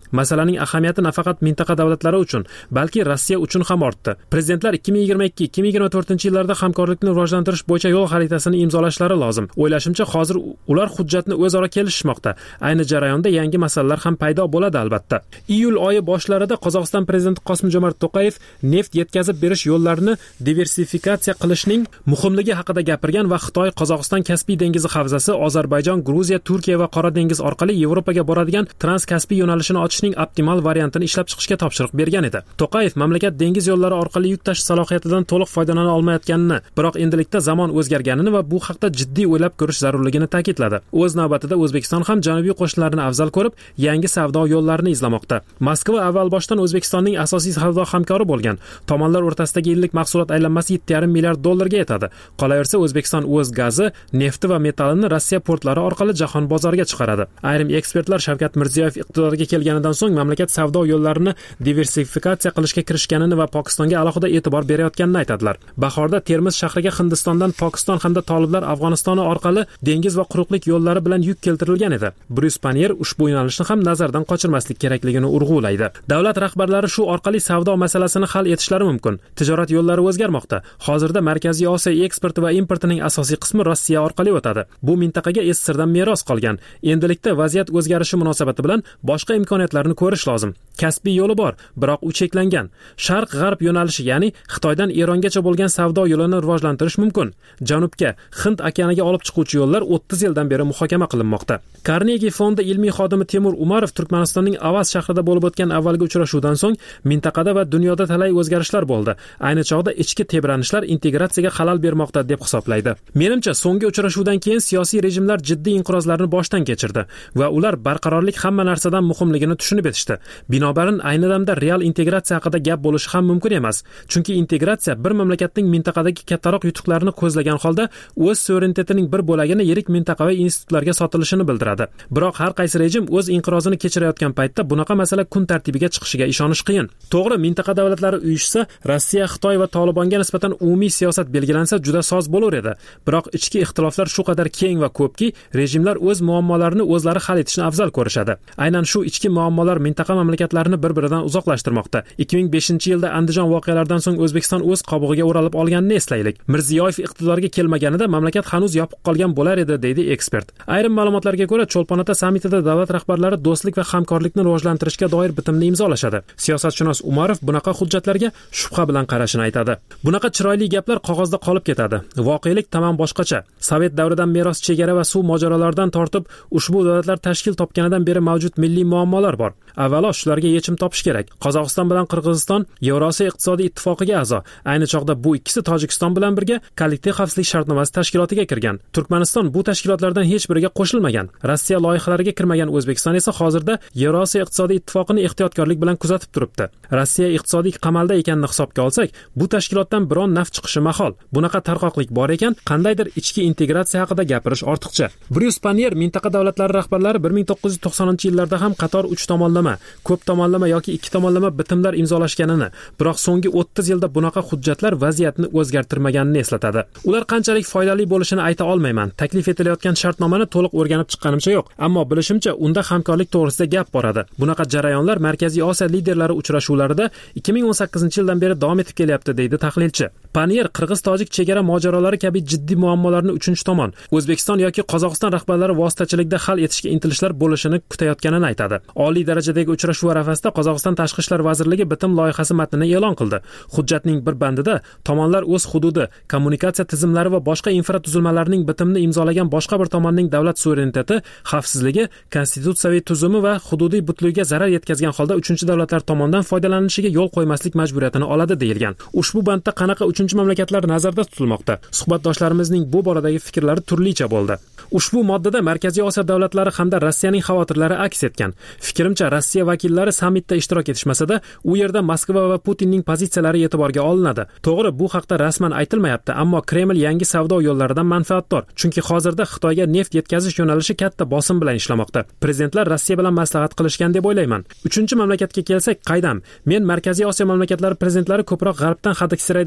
Masalaning ahamiyati nafaqat mintaqa davlatlari uchun, balki Rossiya uchun ham ortdi. Prezidentlar ikki ming yigirma ikki ikki ming yigirma to'rtinchi yillarda hamkorlikni rivojlantirish bo'yicha yo'l xaritasini imzolashlari lozim. O'ylashimcha, hozir ular hujjatni o'zaro kelishishmoqda. Ayni jarayonda yangi masalalar ham paydo bo'ladi albatta. Iyul oyi boshlarida Qozog'iston prezidenti Qosim-Jomart To'qayev neft yetkazib berish yo'llarini diversifikatsiya qilishning muhimligi haqida gapirgan va Xitoy, Qozog'iston Kaspiy dengizi havzasi, Ozarbayjon, Gruziya, Turkiya va Qora dengiz orqali Yevropaga boradigan Trans-Kaspiy yo'nalishini ochishning optimal variantini ishlab chiqishga topshiriq bergan edi. To'qayev mamlakat dengiz yo'llari orqali yuk tashish salohiyatidan to'liq foydalana olmayotganini, biroq endilikda zamon o'zgarganini va bu haqda jiddiy o'ylab ko'rish zarurligini ta'kidladi. O'z navbatida O'zbekiston ham janubiy qo'shnilarni afzal ko'rib, yangi savdo yo'llarini izlamoqda. Moskva avval boshdan O'zbekistonning asosiy savdo hamkori bo'lgan. Tomonlar o'rtasidagi yillik mahsulot aylanmasi yetti yarim milliard dollarga yetadi. Qolaversa, O'zbekiston o'z gazi, nefti va metallini Rossiya portlari orqali jahon bozoriga chiqaradi. Ayrim ekspertlar Shavkat Mirziyoyev iqtidorga kelganidan so'ng mamlakat savdo yo'llarini diversifikatsiya qilishga kirishganini va Pokistonga alohida e'tibor berayotganini aytadilar. Bahorda Termiz shahriga Hindistondan Pokiston hamda toliblar Afg'onistoni orqali dengiz va quruqlik yo'llari bilan yuk keltirilgan edi. Bryus Panier ushbu yo'nalishni ham nazardan qochirmaslik kerakligini urg'ulaydi. Davlat rahbarlari shu orqali savdo masalasini hal etishlari mumkin. Tijorat yo'llari o'zgarmoqda. Hozirda Markaziy Osiyo eksporti va importining asosiy qismi Rossiya orqali o'tadi. Bu mintaqaga es-sirdan meros qolgan. Endilikda vaziyat o'zgarishi munosabati bilan boshqa imkoniyatlarni ko'rish lozim. Kaspiy yo'li bor, biroq u cheklangan. Sharq-g'arb yo'nalishi, ya'ni Xitoydan Erongacha bo'lgan savdo yo'lini rivojlantirish mumkin. Janubga, Hind okeaniga olib chiquvchi yo'llar o'ttiz yildan beri muhokama qilinmoqda. Carnegie fondi ilmiy xodimi Temur Umarov Turkmanistonning Avaz shahrida bo'lib o'tgan avvalgi uchrashuvdan so'ng mintaqada va dunyoda talay o'zgarishlar bo'ldi. Ayni chog'da ichki tebranishlar integratsiyaga xalal bermoqda deb hisoblaydi. Menimcha, so'nggi uchrashuvdan keyin siyosiy rejimlar jiddiy inqirozlarni boshdan kechirdi va ular barqarorlik hamma narsadan muhimligini tushunib yetishdi. Binobarin ayni damda real integratsiya haqida gap bo'lishi ham mumkin emas. Chunki integratsiya bir mamlakatning mintaqadagi kattaroq yutuqlarni ko'zlagan holda o'z suverenitetining bir bo'lagini yirik mintaqaviy institutlarga sotilishini bildiradi. Biroq har qaysi rejim o'z inqirozini kechirayotgan paytda bunaqa masala kun tartibiga chiqishiga ishonish qiyin. To'g'ri, mintaqa davlatlari uyushsa, Rossiya, Xitoy va Tolibonga nisbatan umumiy siyosat belgilansa juda soz bo'lar edi. Biroq ichki ixtiloflar shu qadar keng va ko'pki, rejimlar o'z muammolarini o'zlari hal etishni afzal ko'rishadi. Aynan shu ichki muammolar mintaqa mamlakatlarini bir-biridan uzoqlashtirmoqda. ikki ming beshinchi yilda Andijon voqealaridan so'ng O'zbekiston o'z qobig'iga o'ralib olganini eslaylik. Mirziyoyev iqtidorga kelmaganida mamlakat hanuz yopiq qolgan bo'lar edi, deydi ekspert. Ayrim ma'lumotlarga ko'ra, Cho'lpon-ota sammitida davlat rahbarlari do'stlik va hamkorlikni rivojlantirishga doir bitimni imzolashadi. Siyosatshunos Umarov bunaqa hujjatlarga shubha bilan qarashini aytadi. Bunaqa chiroyli gaplar qog'ozda qolib ketadi. Voqelik tamom boshqacha. Sovet davridan meros chegara va suv mojarolaridan tortib, ushbu davlatlar tashkil topganidan beri mavjud milliy muammolar bor. Avvalo shularga yechim topish kerak. Qozog'iston bilan Qirg'iziston Yevrosiyo iqtisodiy ittifoqiga a'zo. Ayni chog'da bu ikkisi Tojikiston bilan birga kollektiv xavfsizlik shartnomasi tashkilotiga kirgan. Turkmaniston bu tashkilotlardan hech biriga qo'shilmagan. Rossiya loyihalariga kirmagan O'zbekiston esa hozirda Yevrosiyo iqtisodiy ittifoqini ehtiyotkorlik bilan kuzatib turibdi. Rossiya iqtisodiy qamalda ekanini hisobga olsak, bu tashkilotdan biron naf chiqishi mahol. Bunaqa tarqoqlik bor ekan, qandaydir ichki integratsiya haqida gapirish ortiqcha. Bryus Panier mintaqa davlatlari rahbarlari bir ming to'qqiz yuz to'qsoninchi yillarda ham qator uch tomonlama, ko'p tomonlama yoki ikki tomonlama bitimlar imzolashganini, biroq so'nggi o'ttiz yilda bunaqa hujjatlar vaziyatni o'zgartirmaganini eslatadi. Ular qanchalik foydali bo'lishini ayta olmayman. Taklif etilayotgan shartnomani to'liq o'rganib chiqqanimcha yo'q, ammo bilishimcha unda hamkorlik to'g'risida gap boradi. Bunaqa jarayonlar Markaziy Osiyo liderlari uchrashuvlarida ikki ming o'n sakkizinchi yildan beri davom etib kelyapti, deydi tahlilchi. Panier Qirg'iz-Tojik chegara mojarolari kabi jiddiy muammolarni uchinchi tomon, O'zbekiston yoki Qozog'iston rahbarlari vositachiligida hal etishga intilishlar bo'lishini kutayotganini aytadi. Oliy darajadagi uchrashuv arafasida Qozog'iston Tashqi ishlar vazirligi bitim loyihasi matnini e'lon qildi. Hujjatning bir bandida tomonlar o'z hududi, kommunikatsiya tizimlari va boshqa infratuzilmalarning bitimni imzolagan boshqa bir tomonning davlat suvereniteti, xavfsizligi, konstitutsiyaviy tuzumi va hududiy butligiga zarar yetkazgan holda uchinchi davlatlar tomonidan foydalanishiga yo'l qo'ymaslik majburiyatini oladi deyilgan. Ushbu bandda qanaqa uchinchi mamlakatlar nazarda tutilmoqda? Suhbatdoshlarimizning bu boradagi fikrlari turlicha bo'ldi. Ushbu moddada Markaziy Osiyo davlatlari hamda Rossiyaning xavotirlari aks etgan. Fikrimcha, Rossiya vakillari sammitda ishtirok etishmasa-da, u yerda Moskva va Putinning pozitsiyalari e'tiborga olinadi. To'g'ri, bu haqda rasman aytilmayapti, ammo Kreml yangi savdo yo'llaridan manfaatdor. Chunki hozirda Xitoyga neft yetkazish yo'nalishi katta bosim bilan ishlamoqda. Prezidentlar Rossiya bilan maslahat qilishgan deb o'ylayman. Uchinchi mamlakatga kelsak, qaydam? Men Markaziy Osiyo mamlakatlari prezidentlari ko'proq g'arbdan hadiksiraydi deb hisoblayman.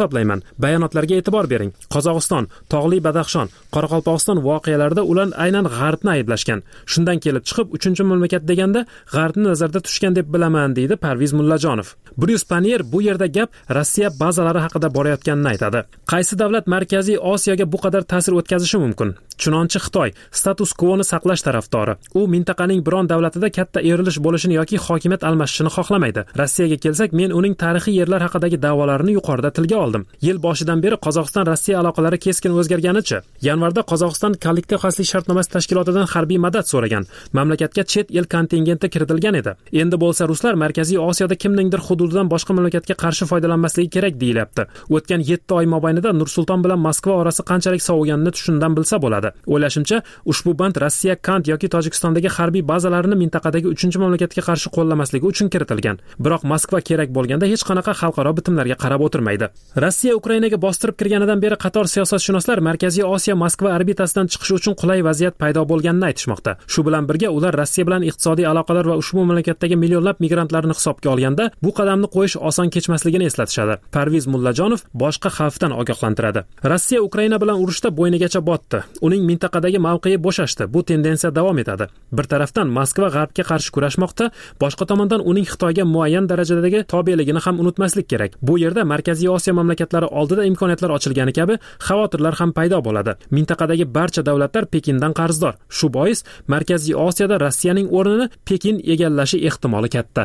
hisoblayman. Bayonotlarga e'tibor bering. Qozog'iston, Tog'li Badaxshon, Qoraqalpog'iston voqealarida ular aynan G'arbni ayblashgan. Shundan kelib chiqib, uchinchi mamlakat deganda G'arbni nazarda tutishgan deb bilaman, deydi Parviz Mullajonov. Bryus Panier bu yerda gap Rossiya bazalari haqida borayotganini aytadi. Qaysi davlat Markaziy Osiyoga bu qadar ta'sir o'tkazishi mumkin? Chunonchi Xitoy status quo-ni saqlash tarafdori. U mintaqaning biron davlatida katta evrilish bo'lishini yoki hokimiyat almashishini xohlamaydi. Rossiyaga kelsak, men uning tarixiy yerlar haqidagi da'volarini yuqorida tilga oldim. Yil boshidan beri Qozog'iston Rossiya aloqalari keskin o'zgarganicha. Yanvarda Qozog'iston kollektiv xavfsizlik shartnomasi tashkilotidan harbiy madad so'ragan. Mamlakatga chet el kontingenti kiritilgan edi. Endi bo'lsa ruslar Markaziy Osiyoda kimningdir hududidan boshqa mamlakatga qarshi foydalanmasligi kerak deyilyapti. O'tgan yetti oy mobaynida Nur-Sulton bilan Moskva orasi qanchalik soviganini tushundan bilsa bo'ladi. O'ylashimcha, ushbu band Rossiya Kant yoki Tojikistondagi harbiy bazalarini mintaqadagi uchinchi mamlakatga qarshi qo'llamasligi uchun kiritilgan. Biroq Moskva kerak bo'lganda hech qanaqa xalqaro bitimlarga qarab o'tirmaydi. Rossiya Ukrainaga bostirib kirganidan beri qator siyosatshunoslar Markaziy Osiyo Moskva orbitasidan chiqish uchun qulay vaziyat paydo bo'lganini aytishmoqda. Shu bilan birga ular Rossiya bilan iqtisodiy aloqalar va ushbu mamlakatdagi millionlab migrantlarni hisobga olganda bu qadamni qo'yish oson kechmasligini eslatishadi. Parviz Mullajonov boshqa xavfdan ogohlantiradi. Rossiya Ukraina bilan urushda bo'ynigacha botdi. Uning mintaqadagi mavqei bo'shashdi. Bu tendensiya davom etadi. Bir tarafdan Moskva G'arbga qarshi kurashmoqda, boshqa tomondan uning Xitoyga muayyan darajadagi tobeligini ham unutmaslik kerak. Bu yerda Markaziy Osiyo mamlakatlari oldida imkoniyatlar ochilgani kabi xavotirlar ham paydo bo'ladi. Mintaqadagi barcha davlatlar Pekindan qarzdor. Shu bois Markaziy Osiyoda Rossiyaning o'rnini Pekin egallashi ehtimoli katta.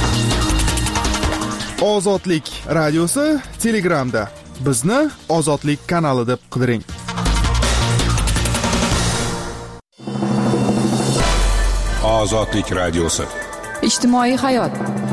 Ozodlik radiosi Telegramda. Bizni Ozodlik kanali deb qidiring. Ozodlik radiosi. Ijtimoiy hayot.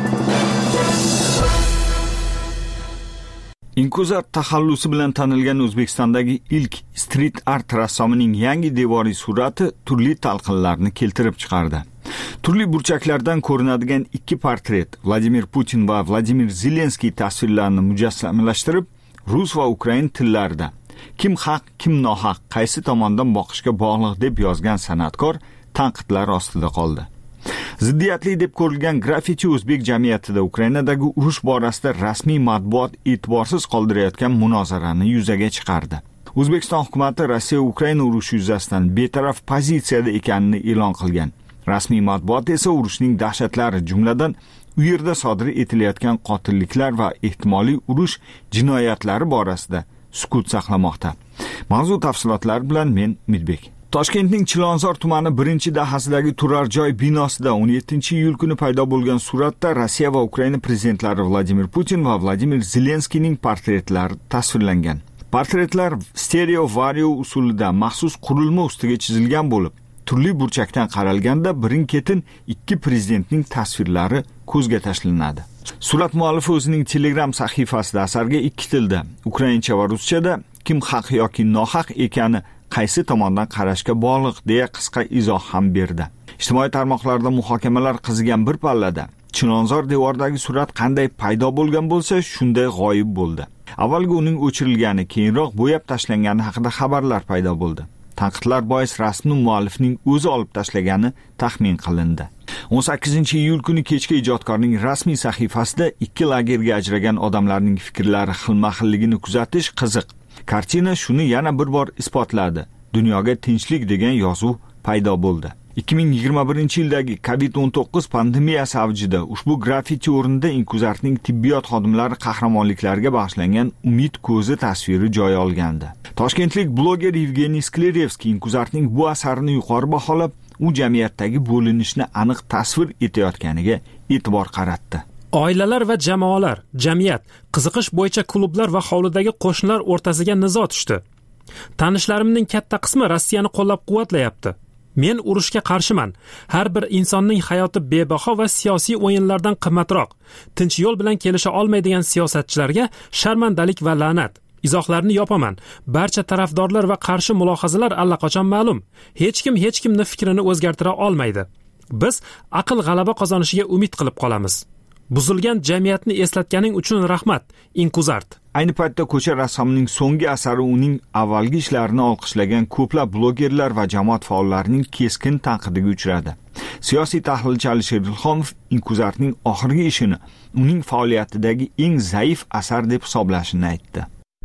Inkuzat taxallusi bilan tanilgan O'zbekistondagi ilk street art rassomining yangi devoriy surati turli talqinlarni keltirib chiqardi. Turli burchaklardan ko'rinadigan ikki portret Vladimir Putin va Vladimir Zelenskiy tasvirlarini mujassamlashtirib, rus va ukrain tillarida kim haq, kim nohaq, qaysi tomondan boqishga bog'liq deb yozgan san'atkor tanqidlar ostida qoldi. Ziddiyatli deb ko'rilgan graffiti o'zbek jamiyatida Ukrainadagi urush borasida rasmiy matbuot e'tiborsiz qoldirayotgan munozarani yuzaga chiqardi. O'zbekiston hukumatı Rossiya Ukraina urushi yuzasidan betaraf pozitsiyada ekanini e'lon qilgan. Rasmiy matbuot esa urushning dahshatlari, jumladan u yerda sodir etilayotgan qotilliklar va ehtimoliy urush jinoyatlari borasida sukut saqlamoqda. Mavzu tafsilotlari bilan men Umidbek. Toshkentning Chilonzor tumani birinchi dahasidagi turar joy binosida o'n yettinchi iyul kuni paydo bo'lgan suratda Rossiya va Ukraina prezidentlari Vladimir Putin va Vladimir Zelenskiyning portretlari tasvirlangan. Portretlar stereo vario usulida maxsus qurilma ustiga chizilgan bo'lib, turli burchakdan qaralganda birin-ketin ikki prezidentning tasvirlari ko'zga tashlanadi. Surat muallifi o'zining Telegram sahifasida asarga ikki tilda, ukraincha va ruschada kim haq yoki nohaq ekani qaysi tomondan qarashga bog'liq deya qisqa izoh ham berdi. Ijtimoiy tarmoqlarda muhokamalar qizigan bir pallada Chilonzor devoridagi surat qanday paydo bo'lgan bo'lsa, shunday g'oyib bo'ldi. Avvalgi uning o'chirilgani, keyinroq bo'yab tashlangani haqida xabarlar paydo bo'ldi. Tanqidlar bois rasmni muallifning o'zi olib tashlagani taxmin qilindi. o'n sakkizinchi iyul kuni kechga ijodkorning rasmiy sahifasida ikki lagerga ajragan odamlarning fikrlari xilma-xilligini kuzatish qiziq. Kartina shuni yana bir bor isbotladi. Dunyoga tinchlik degan yozuv paydo bo'ldi. ikki ming yigirma birinchi yildagi kovid o'n to'qqiz pandemiyasi avjida ushbu graffiti o'rnida Inkuzartning tibbiyot xodimlari qahramonliklariga bag'ishlangan Umid ko'zi tasviri joy olgandi. Toshkentlik bloger Evgeniy Sklerevskiy Inkuzartning bu asarini yuqori baholab, u jamiyatdagi bo'linishni aniq tasvir etayotganiga e'tibor qaratdi. Oilalar va jamoalar, jamiyat, qiziqish bo'yicha klublar va hovlidagi qo'shnilar o'rtasiga nizo tushdi. Tanishlarimning katta qismi Rossiyani qo'llab-quvvatlayapti. Men urushga qarshiman. Har bir insonning hayoti bebaho va siyosiy o'yinlardan qimmatroq. Tinch yo'l bilan kelisha olmaydigan siyosatchilarga sharmandalik va la'nat. Izohlarni yopaman. Barcha tarafdorlar va qarshi mulohazalar allaqachon ma'lum. Hech kim hech kimning fikrini o'zgartira olmaydi. Biz aql g'alaba qozonishiga umid qilib qolamiz. Buzilgan jamiyatni eslatganing uchun rahmat, Inkuzart. Ayni paytda ko'cha rassomining so'nggi asari uning avvalgi ishlarini olqishlagan ko'plab blogerlar va jamoat faollarining keskin tanqidiga uchradi. Siyosiy tahlilchi Alisher Ilhomov Inkuzartning oxirgi ishini uning faoliyatidagi eng zaif asar deb hisoblashini aytdi.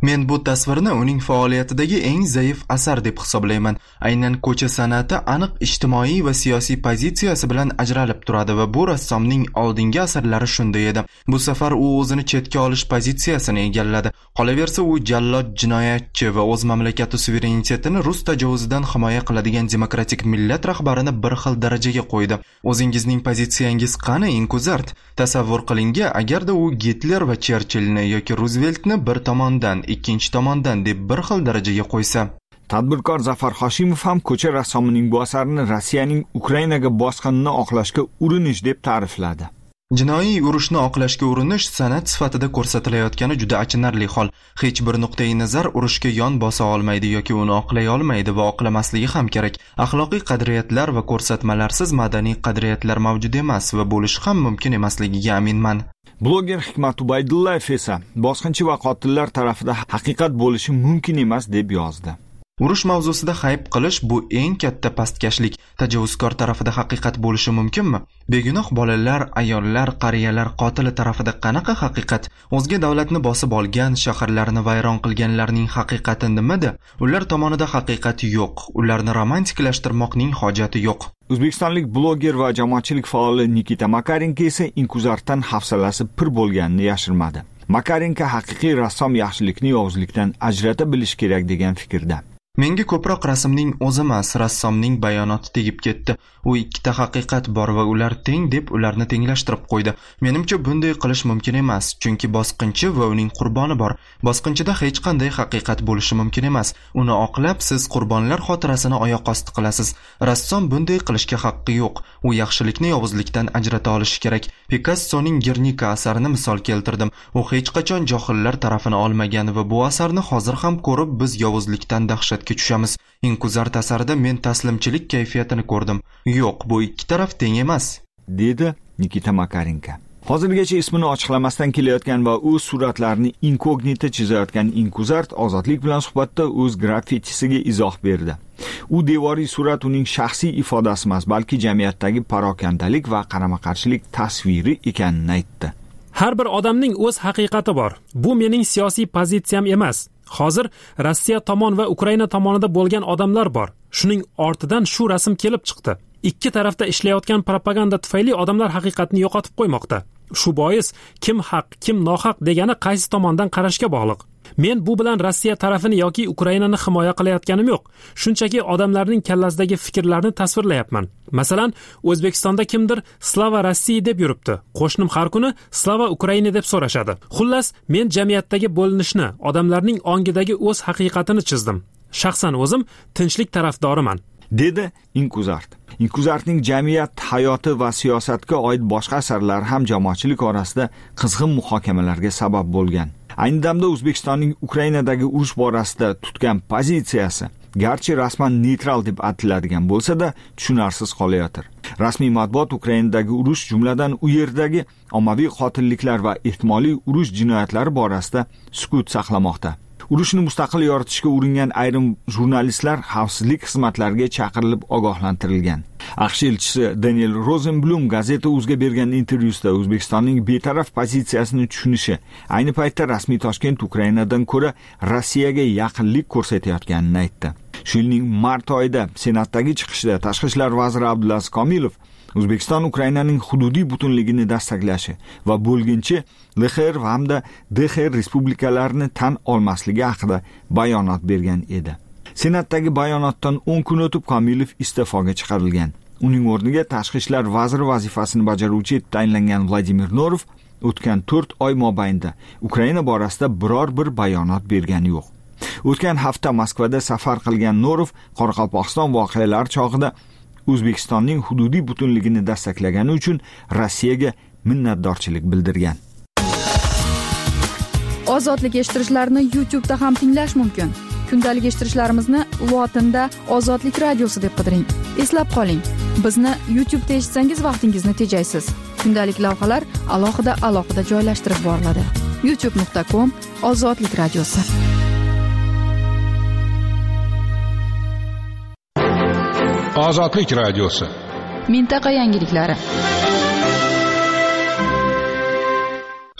Men bu tasvirni uning faoliyatidagi eng zaif asar deb hisoblayman. Aynan ko'cha san'ati aniq ijtimoiy va siyosiy pozitsiyasi bilan ajralib turadi va bu rassomning oldingi asarlari shunday edi. Bu safar u o'zini chetga olish pozitsiyasini egalladi. Qolaversa u jallod, jinoyatchi va o'z mamlakati suverenitetini rus tajovuzidan himoya qiladigan demokratik millat rahbarini bir xil darajaga qo'ydi. O'zingizning pozitsiyangiz qani, Inkuzart? Tasavvur qiling, agarda u Gitler va Cherchillni yoki Ruzveltni bir tomondan ikkinchi tomondan deb bir xil darajaga qo'ysa. Tadbirkor Zafar Hoshimov ham ko'cha rassomining bu asarini Rossiyaning Ukrainaga bosqinini oqlashga urinish deb ta'rifladi. Jinoiy urushni oqlashga urinish san'at sifatida ko'rsatilayotgani juda achinarli hol. Hech bir nuqtai nazar urushga yon bosa olmaydi yoki uni oqlay olmaydi va oqlamasligi ham kerak. Axloqiy qadriyatlar va ko'rsatmalarsiz madaniy qadriyatlar mavjud emas va bo'lishi ham mumkin emasligiga aminman. Bloger Hikmat Ubaydullayev esa bosqinchi va qotillar tarafida haqiqat bo'lishi mumkin emas deb yozdi. Urush mavzusida hayb qilish bu eng katta pastkashlik. Tajovuzkor tarafida haqiqat bo'lishi mumkinmi? Begunoh bolalar, ayollar, qariyalar qotili tarafida qanaqa haqiqat? O'zga davlatni bosib olgan, shaharlarni vayron qilganlarning haqiqati nimada? Ular tomonida haqiqat yo'q. Ularni romantiklashtirmoqning hojati yo'q. O'zbekistonlik bloger va jamoatchilik faoli Nikita Makarenko esa Inkuzartdan hafsalasi pir bo'lganini yashirmadi. Makarenko haqiqiy rassom yaxshilikni yovuzlikdan ajrata bilish kerak degan fikrda. Menga ko'proq rasmning o'zi emas, rassomning bayonoti tegib ketdi. U ikkita haqiqat bor va ular teng deb ularni tenglashtirib qo'ydi. Menimcha bunday qilish mumkin emas, chunki bosqinchi va uning qurboni bor. Bosqinchida hech qanday haqiqat bo'lishi mumkin emas. Uni oqlab siz qurbonlar xotirasini oyoq osti qilasiz. Rassom bunday qilishga haqqi yo'q. U yaxshilikni yovuzlikdan ajrata olishi kerak. Pikassoning Gernika asarini misol keltirdim. U hech qachon johillar tarafini olmagan va bu asarni hozir ham ko'rib biz yovuzlikdan dahshat tushamiz. Inkuzart asarida men taslimchilik kayfiyatini ko'rdim. Yo'q, bu ikki taraf teng emas, dedi Nikita Makarenko. Hozirgacha ismini ochiqlamasdan kelayotgan va o'z suratlarini inkognito chizayotgan Inkuzart ozodlik bilan suhbatda o'z grafitisiga izoh berdi. U devoriy surat uning shaxsiy ifodasi emas, balki jamiyatdagi parokandalik va qarama-qarshilik tasviri ekanini aytdi. Har bir odamning o'z haqiqati bor. Bu mening siyosiy pozitsiyam emas. Hozir Rossiya tomon va Ukraina tomonida bo'lgan odamlar bor. Shuning ortidan shu rasm kelib chiqdi. Ikki tarafda ishlayotgan propaganda tufayli odamlar haqiqatni yo'qotib qo'ymoqda. Shu bois kim haq, kim nohaq degani qaysi tomondan qarashga bog'liq. Men bu bilan Rossiya tarafini yoki Ukrainani himoya qilayotganim yo'q. Shunchaki odamlarning kallasidagi fikrlarni tasvirlayapman. Masalan, O'zbekistonda kimdir Slava Rossiya deb yuribdi. Qo'shnim har kuni Slava Ukraina deb so'rashadi. Xullas, men jamiyatdagi bo'linishni, odamlarning ongidagi o'z haqiqatini chizdim. Shaxsan o'zim tinchlik tarafdoriman, dedi Inkuzart. Inkuzartning jamiyat hayoti va siyosatga oid boshqa asarlari ham jamoatchilik orasida qizg'in muhokamalarga sabab bo'lgan. Ayni damda O'zbekistonning Ukrainadagi urush borasida tutgan pozitsiyasi garchi rasman neytral deb atiladigan bo'lsa-da, tushunarsiz qolayotir. Rasmiy matbuot Ukrainadagi urush, jumladan u yerdagi ommaviy qotilliklar va ehtimoliy urush jinoyatlari borasida sukut saqlamoqda. Urushni mustaqil yoritishga uringan ayrim jurnalistlar xavfsizlik xizmatlariga chaqirilib ogohlantirilgan. AQSh elchisi Daniel Rosenblum gazeta Uzga bergan intervyusida O'zbekistonning betaraf pozitsiyasini tushunishi, ayni paytda rasmiy Toshkent Ukrainadan ko'ra Rossiyaga yaqinlik ko'rsatayotganini aytdi. Shu yilning mart oyida Senatdagi chiqishda Tashqi ishlar vaziri Abdulaziz Komilov O'zbekiston Ukrainaning hududiy butunligini dasturlashi va bo'lginchi L X R hamda D X R respublikalarini tan olmasligi haqida bayonot bergan edi. Senatdagi bayonotdan o'n kun o'tib Komilov iste'foga chiqarilgan. Uning o'rniga Tashqi ishlar vaziri vazifasini bajaruvchi etib tayinlangan Vladimir Norov o'tgan to'rt oy mobaynida Ukraina borasida biror bir bayonot bergani yo'q. O'tgan hafta Moskvada safar qilgan Norov Qoraqalpog'iston voqealari chog'ida O'zbekistonning hududiy butunligini dastaklagani uchun Rossiyaga minnatdorchilik bildirgan. Ozodlik eshittirishlarni YouTube da ham tinglash mumkin. Kundalik eshittirishlarimizni lotinda Ozodlik radiosi deb qidiring. Eslab qoling, bizni YouTube da eshitsangiz vaqtingizni tejaysiz. Kundalik lavhalar alohida alohida joylashtirib boriladi. youtube nuqta com Ozodlik radiosi. Ozodlik radiosi. Mintaqa yangiliklari.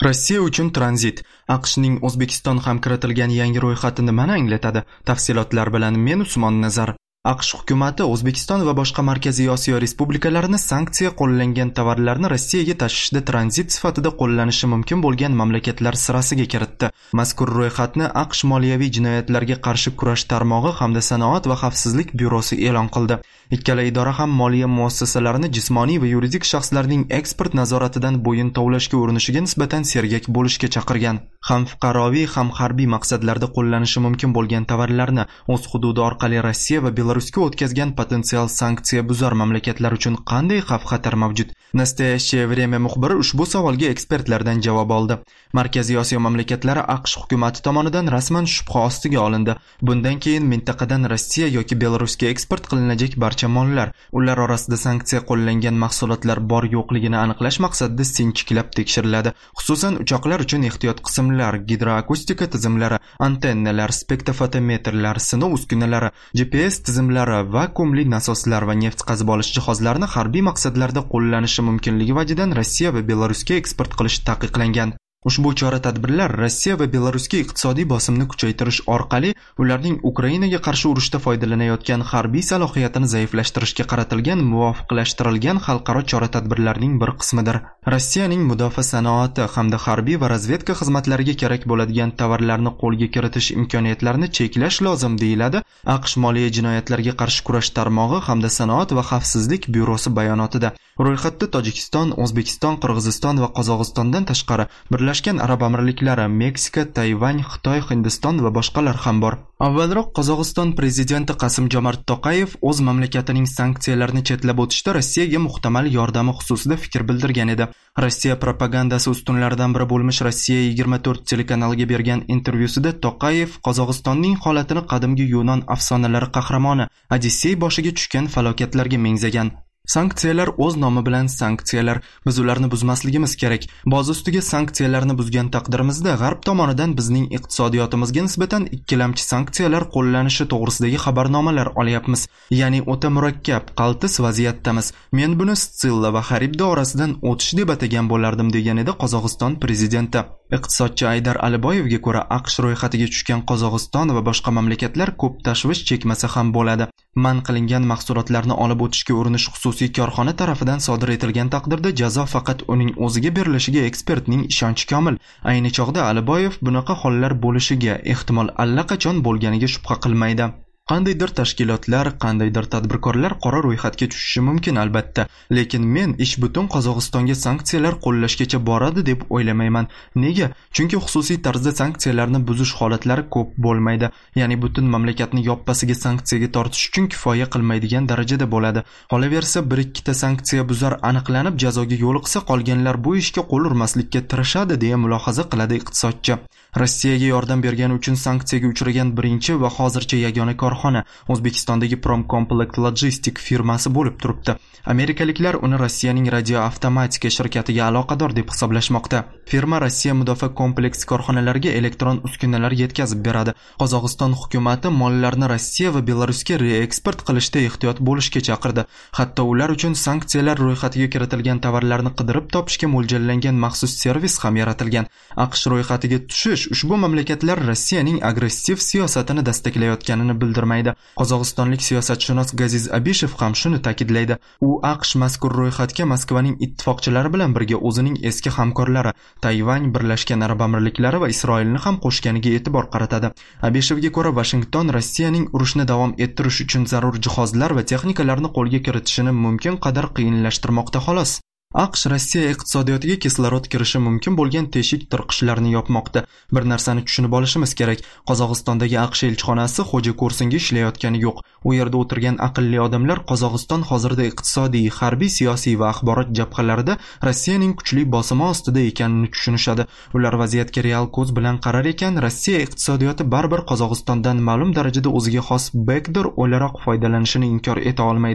Rossiya uchun tranzit. AQShning O'zbekiston ham kiritilgan yangi ro'yxati nimani anglatadi? Tafsilotlar bilan men Usmon Nazar. AQSh hukumati O'zbekiston va boshqa Markaziy Osiyo respublikalarini sanksiya qo'llangan tovarlarni Rossiyaga tashishda tranzit sifatida qo'llanishi mumkin bo'lgan mamlakatlar sirasiga kiritdi. Mazkur ro'yxatni AQSh moliyaviy jinoyatlarga qarshi kurash tarmog'i hamda sanoat va xavfsizlik byurosi e'lon qildi. Ikkala idora ham moliya muassasalarini jismoniy va yuridik shaxslarning eksport nazoratidan bo'yin tovlashga urinishiga nisbatan sergak bo'lishga chaqirgan. Ham fuqaroviy, ham harbiy maqsadlarda qo'llanishi mumkin bo'lgan tovarlarni o'z hududi orqali Rossiya va Belarusga o'tkazgan potensial sanksiya buzar mamlakatlar uchun qanday xavf-xatar mavjud? Nastoящее время muxbiri ushbu savolga ekspertlardan javob oldi. Markaziy Osiyo mamlakatlari AQSh hukumati tomonidan rasman shubha ostiga olindi. Bundan keyin mintaqadan Rossiya yoki Belarusga eksport qilinajak barcha mollar, ular orasida sanksiya qo'llangan mahsulotlar bor yo'qligini aniqlash maqsadida sinchiklab tekshiriladi. Xususan, uchoqlar uchun ehtiyot qismlar, gidroakustika tizimlari, antennalar, spektrofotometrlar, sinov uskunalari, G P S tizimlari, vakuumli nasoslar va neft qazib olish jihozlarini harbiy maqsadlarda qo'llanishi mumkinligi vajidan Rossiya va Belarusga eksport qilish taqiqlangan. Ushbu chora-tadbirlar Rossiya va Belarusga iqtisodiy bosimni kuchaytirish orqali ularning Ukrainaga qarshi urushda foydalanayotgan harbiy salohiyatini zaiflashtirishga qaratilgan muvofiqlashtirilgan xalqaro chora-tadbirlarning bir qismidir. Rossiyaning mudofaa sanoati hamda harbiy va razvedka xizmatlariga kerak bo'ladigan tovarlarni qo'lga kiritish imkoniyatlarini cheklash lozim deyiladi AQSh moliya jinoyatlarga qarshi kurash tarmog'i hamda sanoat va xavfsizlik byurosi bayonotida. Ro'yxatda Tojikiston, O'zbekiston, Qirg'iziston va Qozog'istondan tashqari Birlashgan Arab Amirliklari, Meksika, Tayvan, Xitoy, Hindiston va boshqalar ham bor. Avvalroq Qozog'iston prezidenti Qasim-Jomart To'qayev o'z mamlakatining sanksiyalarni chetlab o'tishda Rossiyaga muhtamal yordami xususida fikr bildirgan edi. Rossiya propagandasi ustunlaridan biri bo'lmish Rossiya yigirma to'rt telekanaliga bergan intervyusida To'qayev Qozog'istonning holatini qadimgi Yunon afsonalari qahramoni Odissey boshiga tushgan falokatlarga mengzagan. Sanksiyalar o'z nomi bilan sanksiyalar. Biz ularni buzmasligimiz kerak. Boz ustiga sanksiyalarni buzgan taqdirimizda G'arb tomonidan bizning iqtisodiyotimizga nisbatan ikkilamchi sanksiyalar qo'llanishi to'g'risidagi xabarnomalar olyapmiz. Ya'ni o'ta murakkab, qaltis vaziyatdamiz. Men buni Sitsilla va Xaribda orasidan o'tish deb atagan bo'lardim, degan edi Qozog'iston prezidenti. Iqtisodchi Aydar Aliboyevga ko'ra, AQSh ro'yxatiga tushgan Qozog'iston va boshqa mamlakatlar ko'p tashvish chekmasa ham bo'ladi. Man qilingan mahsulotlarni olib o'tishga urinish xususiy korxona tarafidan sodir etilgan taqdirda jazo faqat uning o'ziga berilishiga ekspertning ishonchi komil. Ayni chog'da Aliboyev bunaqa hollar bo'lishiga ehtimol allaqachon bo'lganiga shubha qilmaydi. Qandaydir tashkilotlar, qandaydir tadbirkorlar qora ro'yxatga tushishi mumkin albatta, lekin men ish butun Qozog'istonga sanksiyalar qo'llashgacha boradi deb o'ylamayman. Nega? Chunki xususiy tarzda sanksiyalarni buzish holatlari ko'p bo'lmaydi. Ya'ni butun mamlakatni yoppasiga sanksiyaga tortish uchun kifoya qilmaydigan darajada bo'ladi. Qolaversa, bir ikkita sanksiya buzar aniqlanib jazoga yo'liqsa, qolganlar bu ishga qo'l urmaslikka tirishadi, deya mulohaza qiladi iqtisodchi. Rossiyaga yordam bergani uchun sanksiyaga uchragan birinchi va hozircha yagona korxona O'zbekistondagi Promcomplex Logistic firmasi bo'lib turibdi. Amerikaliklar uni Rossiyaning radioavtomatika shirkatiga aloqador deb hisoblashmoqda. Firma Rossiya mudofaa kompleks korxonalariga elektron uskunalar yetkazib beradi. Qozog'iston hukumati mollarni Rossiya va Belarusga reeksport qilishda ehtiyot bo'lishga chaqirdi. Hatto ular uchun sanksiyalar ro'yxatiga kiritilgan tovarlarni qidirib topishga mo'ljallangan maxsus servis ham yaratilgan. AQSh ro'yxatiga tushish ushbu mamlakatlar Rossiyaning agressiv siyosatini dastaklayotganini bildirmaydi. Qozog'istonlik siyosatshunos Gaziz Abishev ham shuni ta'kidlaydi. U AQSh mazkur ro'yxatga Moskvaning ittifoqchilari bilan birga o'zining eski hamkorlari Tayvan, Birlashgan Arab Amirliklari va Isroilni ham qo'shganiga e'tibor qaratadi. Abishevga ko'ra, Washington Rossiyaning urushni davom ettirish uchun zarur jihozlar va texnikalarni qo'lga kiritishini mumkin qadar qiyinlashtirmoqda xolos. AQSh Rossiya iqtisodiyotiga kislorod kirishi mumkin bo'lgan teshik tirqishlarni yopmoqda. Bir narsani tushunib olishimiz kerak. Qozog'istondagi AQSh elchixonasi xo'ja ko'rsinga ishlayotgani yo'q. U yerda o'tirgan aqlli odamlar Qozog'iston hozirda iqtisodiy, harbiy, siyosiy va axborot jabhalarida Rossiyaning kuchli bosimi ostida ekanini tushunishadi. Ular vaziyatga real ko'z bilan qarar ekan, Rossiya iqtisodiyoti baribir Qozog'istondan ma'lum darajada o'ziga xos backdoor o'laroq foydalanishini inkor eta olmaydilar.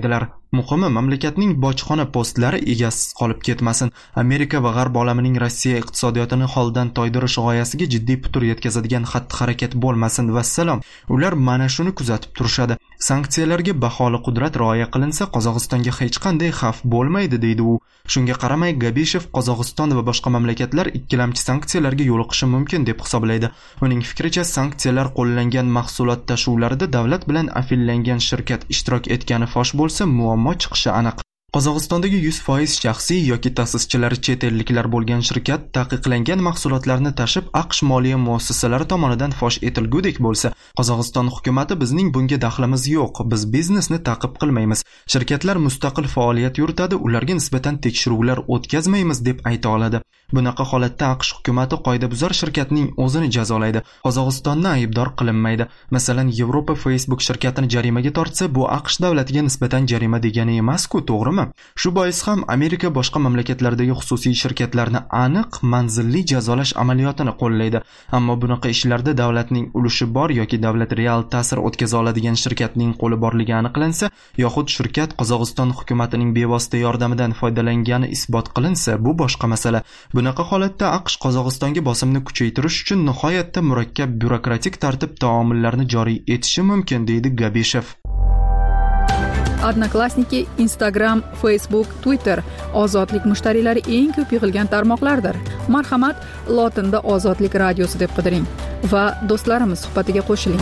Muhimi, mamlakatning bojxona postlari egasiz qolib ketmasin. Amerika va G'arb olamining Rossiya iqtisodiyotini holdan toydirish g'oyasiga jiddiy putur yetkazadigan xatti-harakat bo'lmasin. Vassalom. Ular mana shuni kuzatib turishadi. Sanksiyalarga baholi qudrat rioya qilinsa, Qozog'istonga hech qanday xavf bo'lmaydi, deydi u. Shunga qaramay, Gabishev Qozog'iston va boshqa mamlakatlar ikkilamchi sanksiyalarga yo'liqishi mumkin deb hisoblaydi. Uning fikricha, sanksiyalar qo'llangan mahsulot tashuvlarida davlat bilan afillangan shirkat ishtirok etgani fosh bo'lsa, muammo chiqishi aniq. Qozog'istondagi yuz foiz shaxsiy yoki ta'sischilari chet elliklar bo'lgan shirkat taqiqlangan mahsulotlarni tashib AQSh moliya muassasalari tomonidan fosh etilgudek bo'lsa, Qozog'iston hukumatı bizning bunga daxlimiz yo'q, biz biznesni ta'qib qilmaymiz. Shirkatlar mustaqil faoliyat yuritadi, ularga nisbatan tekshiruvlar o'tkazmaymiz deb ayta oladi. Bunaqa holatda AQSh hukumatı qoidabuzar shirkatning o'zini jazolaydi. Qozog'istonni aybdor qilinmaydi. Masalan, Yevropa Facebook shirkatini jarimaga tortsa, bu AQSh davlatiga nisbatan jarima degani emas-ku, to'g'rimi? Shu bois ham Amerika boshqa mamlakatlardagi xususiy shirkatlarni aniq manzilli jazolash amaliyotini qo'llaydi. Ammo bunaqa ishlarda davlatning ulushi bor yoki davlat real ta'sir o'tkaza oladigan shirkatning qo'li borligi aniqlansa, yoxud shirkat Qozog'iston hukumatining bevosita yordamidan foydalangani isbot qilinsa, bu boshqa masala. Bunaqa holatda AQSh Qozog'istonga bosimni kuchaytirish uchun nihoyatda murakkab byurokratik tartib taomillarni joriy etishi mumkin, deydi Gabishev. Odnoklassniki, Instagram, Facebook, Twitter ozodlik mushtariylari eng ko'p yig'ilgan tarmoqlardir. Marhamat, lotinda Ozodlik radiosi deb qidiring va do'stlarimiz suhbatiga qo'shiling.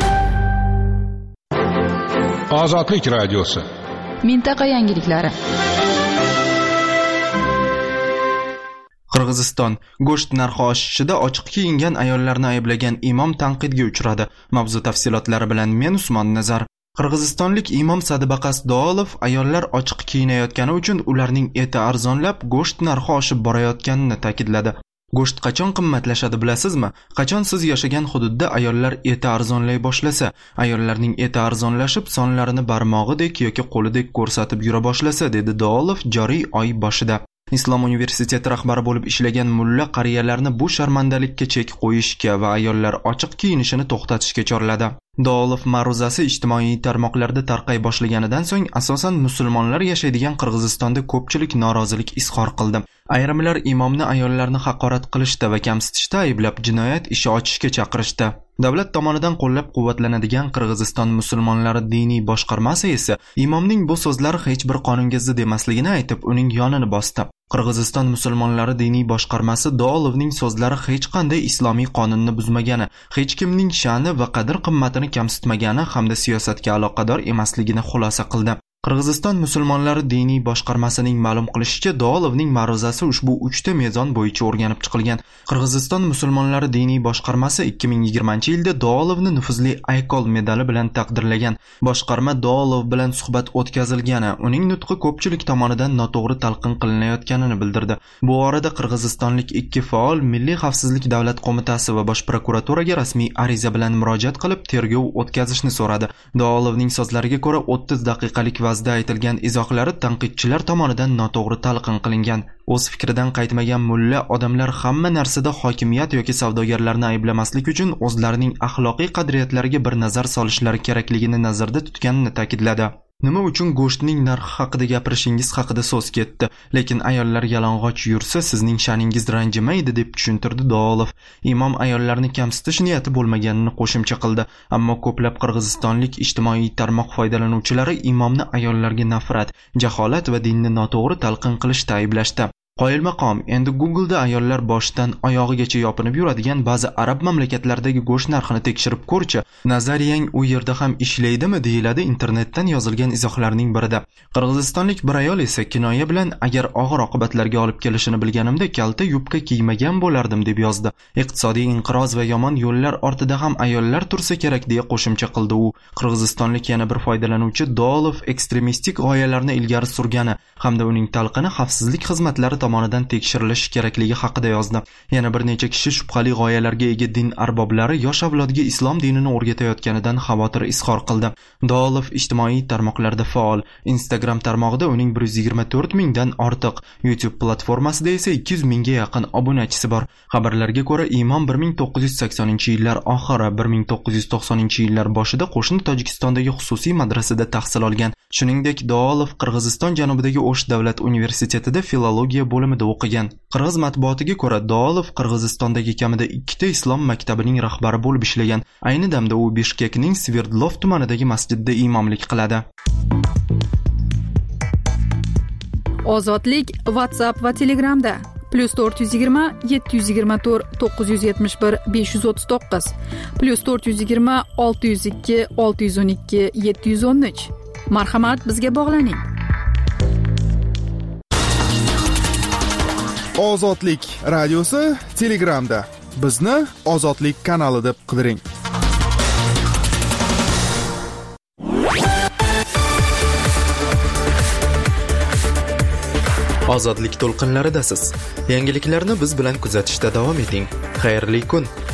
Ozodlik radiosi. Mintaqa yangiliklari. Qirg'iziston go'sht narxi oshishida ochiq kiyingan ayollarni ayblagan imom tanqidga uchradi. Mavzu tafsilotlari bilan men Usmon Nazar. Qirg'izistonlik imom Sadibaqas Doolov ayollar ochiq kiyinayotgani uchun ularning eti arzonlab, go'sht narxi oshib borayotganini ta'kidladi. Go'sht qachon qimmatlashadi bilasizmi? Qachon siz yashagan hududda ayollar eti arzonlay boshlasa, ayollarning eti arzonlashib, sonlarini barmog'idek yoki qo'lidek ko'rsatib yura boshlasa, dedi Doolov joriy oy boshida. Islom universiteti rahbari bo'lib ishlagan mulla qariyalarni bu sharmandalikka chek qo'yishga va ayollar ochiq kiyinishini to'xtatishga chorladi. Doolov ma'ruzasi ijtimoiy tarmoqlarda tarqay boshlaganidan so'ng asosan musulmonlar yashaydigan Qirg'izistonda ko'pchilik norozilik izhor qildi. Ayrimlar imomni ayollarni haqorat qilishda va kamsitishda ayblab jinoyat ishi ochishga chaqirishdi. Davlat tomonidan qo'llab-quvvatlanadigan Qirg'iziston musulmonlari diniy boshqarmasi esa imomning bu so'zlari hech bir qonunga zid emasligini aytib, uning yonini bosdi. Qirg'iziston musulmonlari diniy boshqarmasi Doolovning so'zlari hech qanday islomiy qonunni buzmagani, hech kimning sha'ni va qadr-qimmatini kamsitmagani hamda siyosatga aloqador emasligini xulosa qildi. Qirg'iziston musulmonlari diniy boshqarmasining ma'lum qilishicha, Doolovning ma'ruzasi ushbu uchta mezon bo'yicha o'rganib chiqilgan. Qirg'iziston musulmonlari diniy boshqarmasi ikki ming yigirmanchi yilda Doolovni nufuzli Aykol medali bilan taqdirlagan. Boshqarma Doolov bilan suhbat o'tkazilgani, uning nutqi ko'pchilik tomonidan noto'g'ri talqin qilinayotganini bildirdi. Bu orada qirg'izistonlik ikki faol Milliy xavfsizlik davlat qo'mitasi va bosh prokuraturaga rasmiy ariza bilan murojaat qilib, tergov o'tkazishni so'radi. Doolovning so'zlariga ko'ra, o'ttiz daqiqalik vazda aytilgan izohlari tanqidchilar tomonidan noto'g'ri talqin qilingan. O'z fikridan qaytmagan mulla odamlar hamma narsada hokimiyat yoki savdogarlarni ayblamaslik uchun o'zlarining axloqiy qadriyatlariga bir nazar solishlari kerakligini nazarda tutganini ta'kidladi. Nima uchun go'shtning narxi haqida gapirishingiz haqida so'z ketdi, lekin ayollar yalang'och yursa sizning sha'ningiz ranjimaydi deb tushuntirdi Doolov. Imom ayollarni kamsitish niyati bo'lmaganini qo'shimcha qildi, ammo ko'plab qirg'izistonlik ijtimoiy tarmoq foydalanuvchilari imomni ayollarga nafrat, jaholat va dinni noto'g'ri talqin qilishda ayblashdi. Qoyil maqom, endi Google'da ayollar boshidan oyog'igacha yopinib yuradigan ba'zi arab mamlakatlaridagi go'sht narxini tekshirib ko'rchi. Nazariyang u yerda ham ishlaydimi, deyiladi internetdan yozilgan izohlarning birida. Qirg'izistonlik bir ayol esa kinoya bilan agar og'ir oqibatlarga olib kelishini bilganimda kalta yubka kiymagan bo'lardim deb yozdi. Iqtisodiy inqiroz va yomon yo'llar ortida ham ayollar tursa kerak deya qo'shimcha qildi u. Qirg'izistonlik yana bir foydalanuvchi Doolov ekstremistik g'oyalarni ilgari surgani hamda uning talqini xavfsizlik xizmatlari tomonidan tekshirilishi kerakligi haqida yozdi. Yana bir necha kishi shubhali g'oyalarga ega din arboblari yosh avlodga islom dinini o'rgatayotganidan xavotir izhor qildi. Doolov ijtimoiy tarmoqlarda faol. Instagram tarmog'ida uning bir yuz yigirma to'rt mingdan ortiq, YouTube platformasida esa ikki yuz mingga yaqin obunachisi bor. Xabarlarga ko'ra, imom bir ming to'qqiz yuz saksoninchi yillar oxiri, bir ming to'qqiz yuz to'qsoninchi yillar boshida qo'shni Tojikistondagi xususiy madrasada tahsil olgan. Shuningdek, Doolov Qirg'iziston janubidagi O'sh davlat universitetida filologiya bo'limida o'qigan. Qirg'iz matbuotiga ko'ra, Doolov Qirg'izistondagi kamida ikkita islom maktabining rahbari bo'lib ishlagan. Ayni damda u Bishkekning Sverdlov tumanidagi masjidda imomlik qiladi. Ozodlik WhatsApp va Telegramda plus to'rt yuz yigirma yetti yuz yigirma to'rt to'qqiz yuz yetmish bir besh yuz o'ttiz to'qqiz plus to'rt yuz yigirma olti yuz ikki olti yuz o'n ikki yetti yuz o'n uch. Marhamat, bizga bog'laning. Ozodlik radiosi Telegramda. Bizni Ozodlik kanali deb qidiring. Ozodlik to'lqinlaridasiz. Yangiliklarni biz bilan kuzatishda davom eting. Xayrli kun.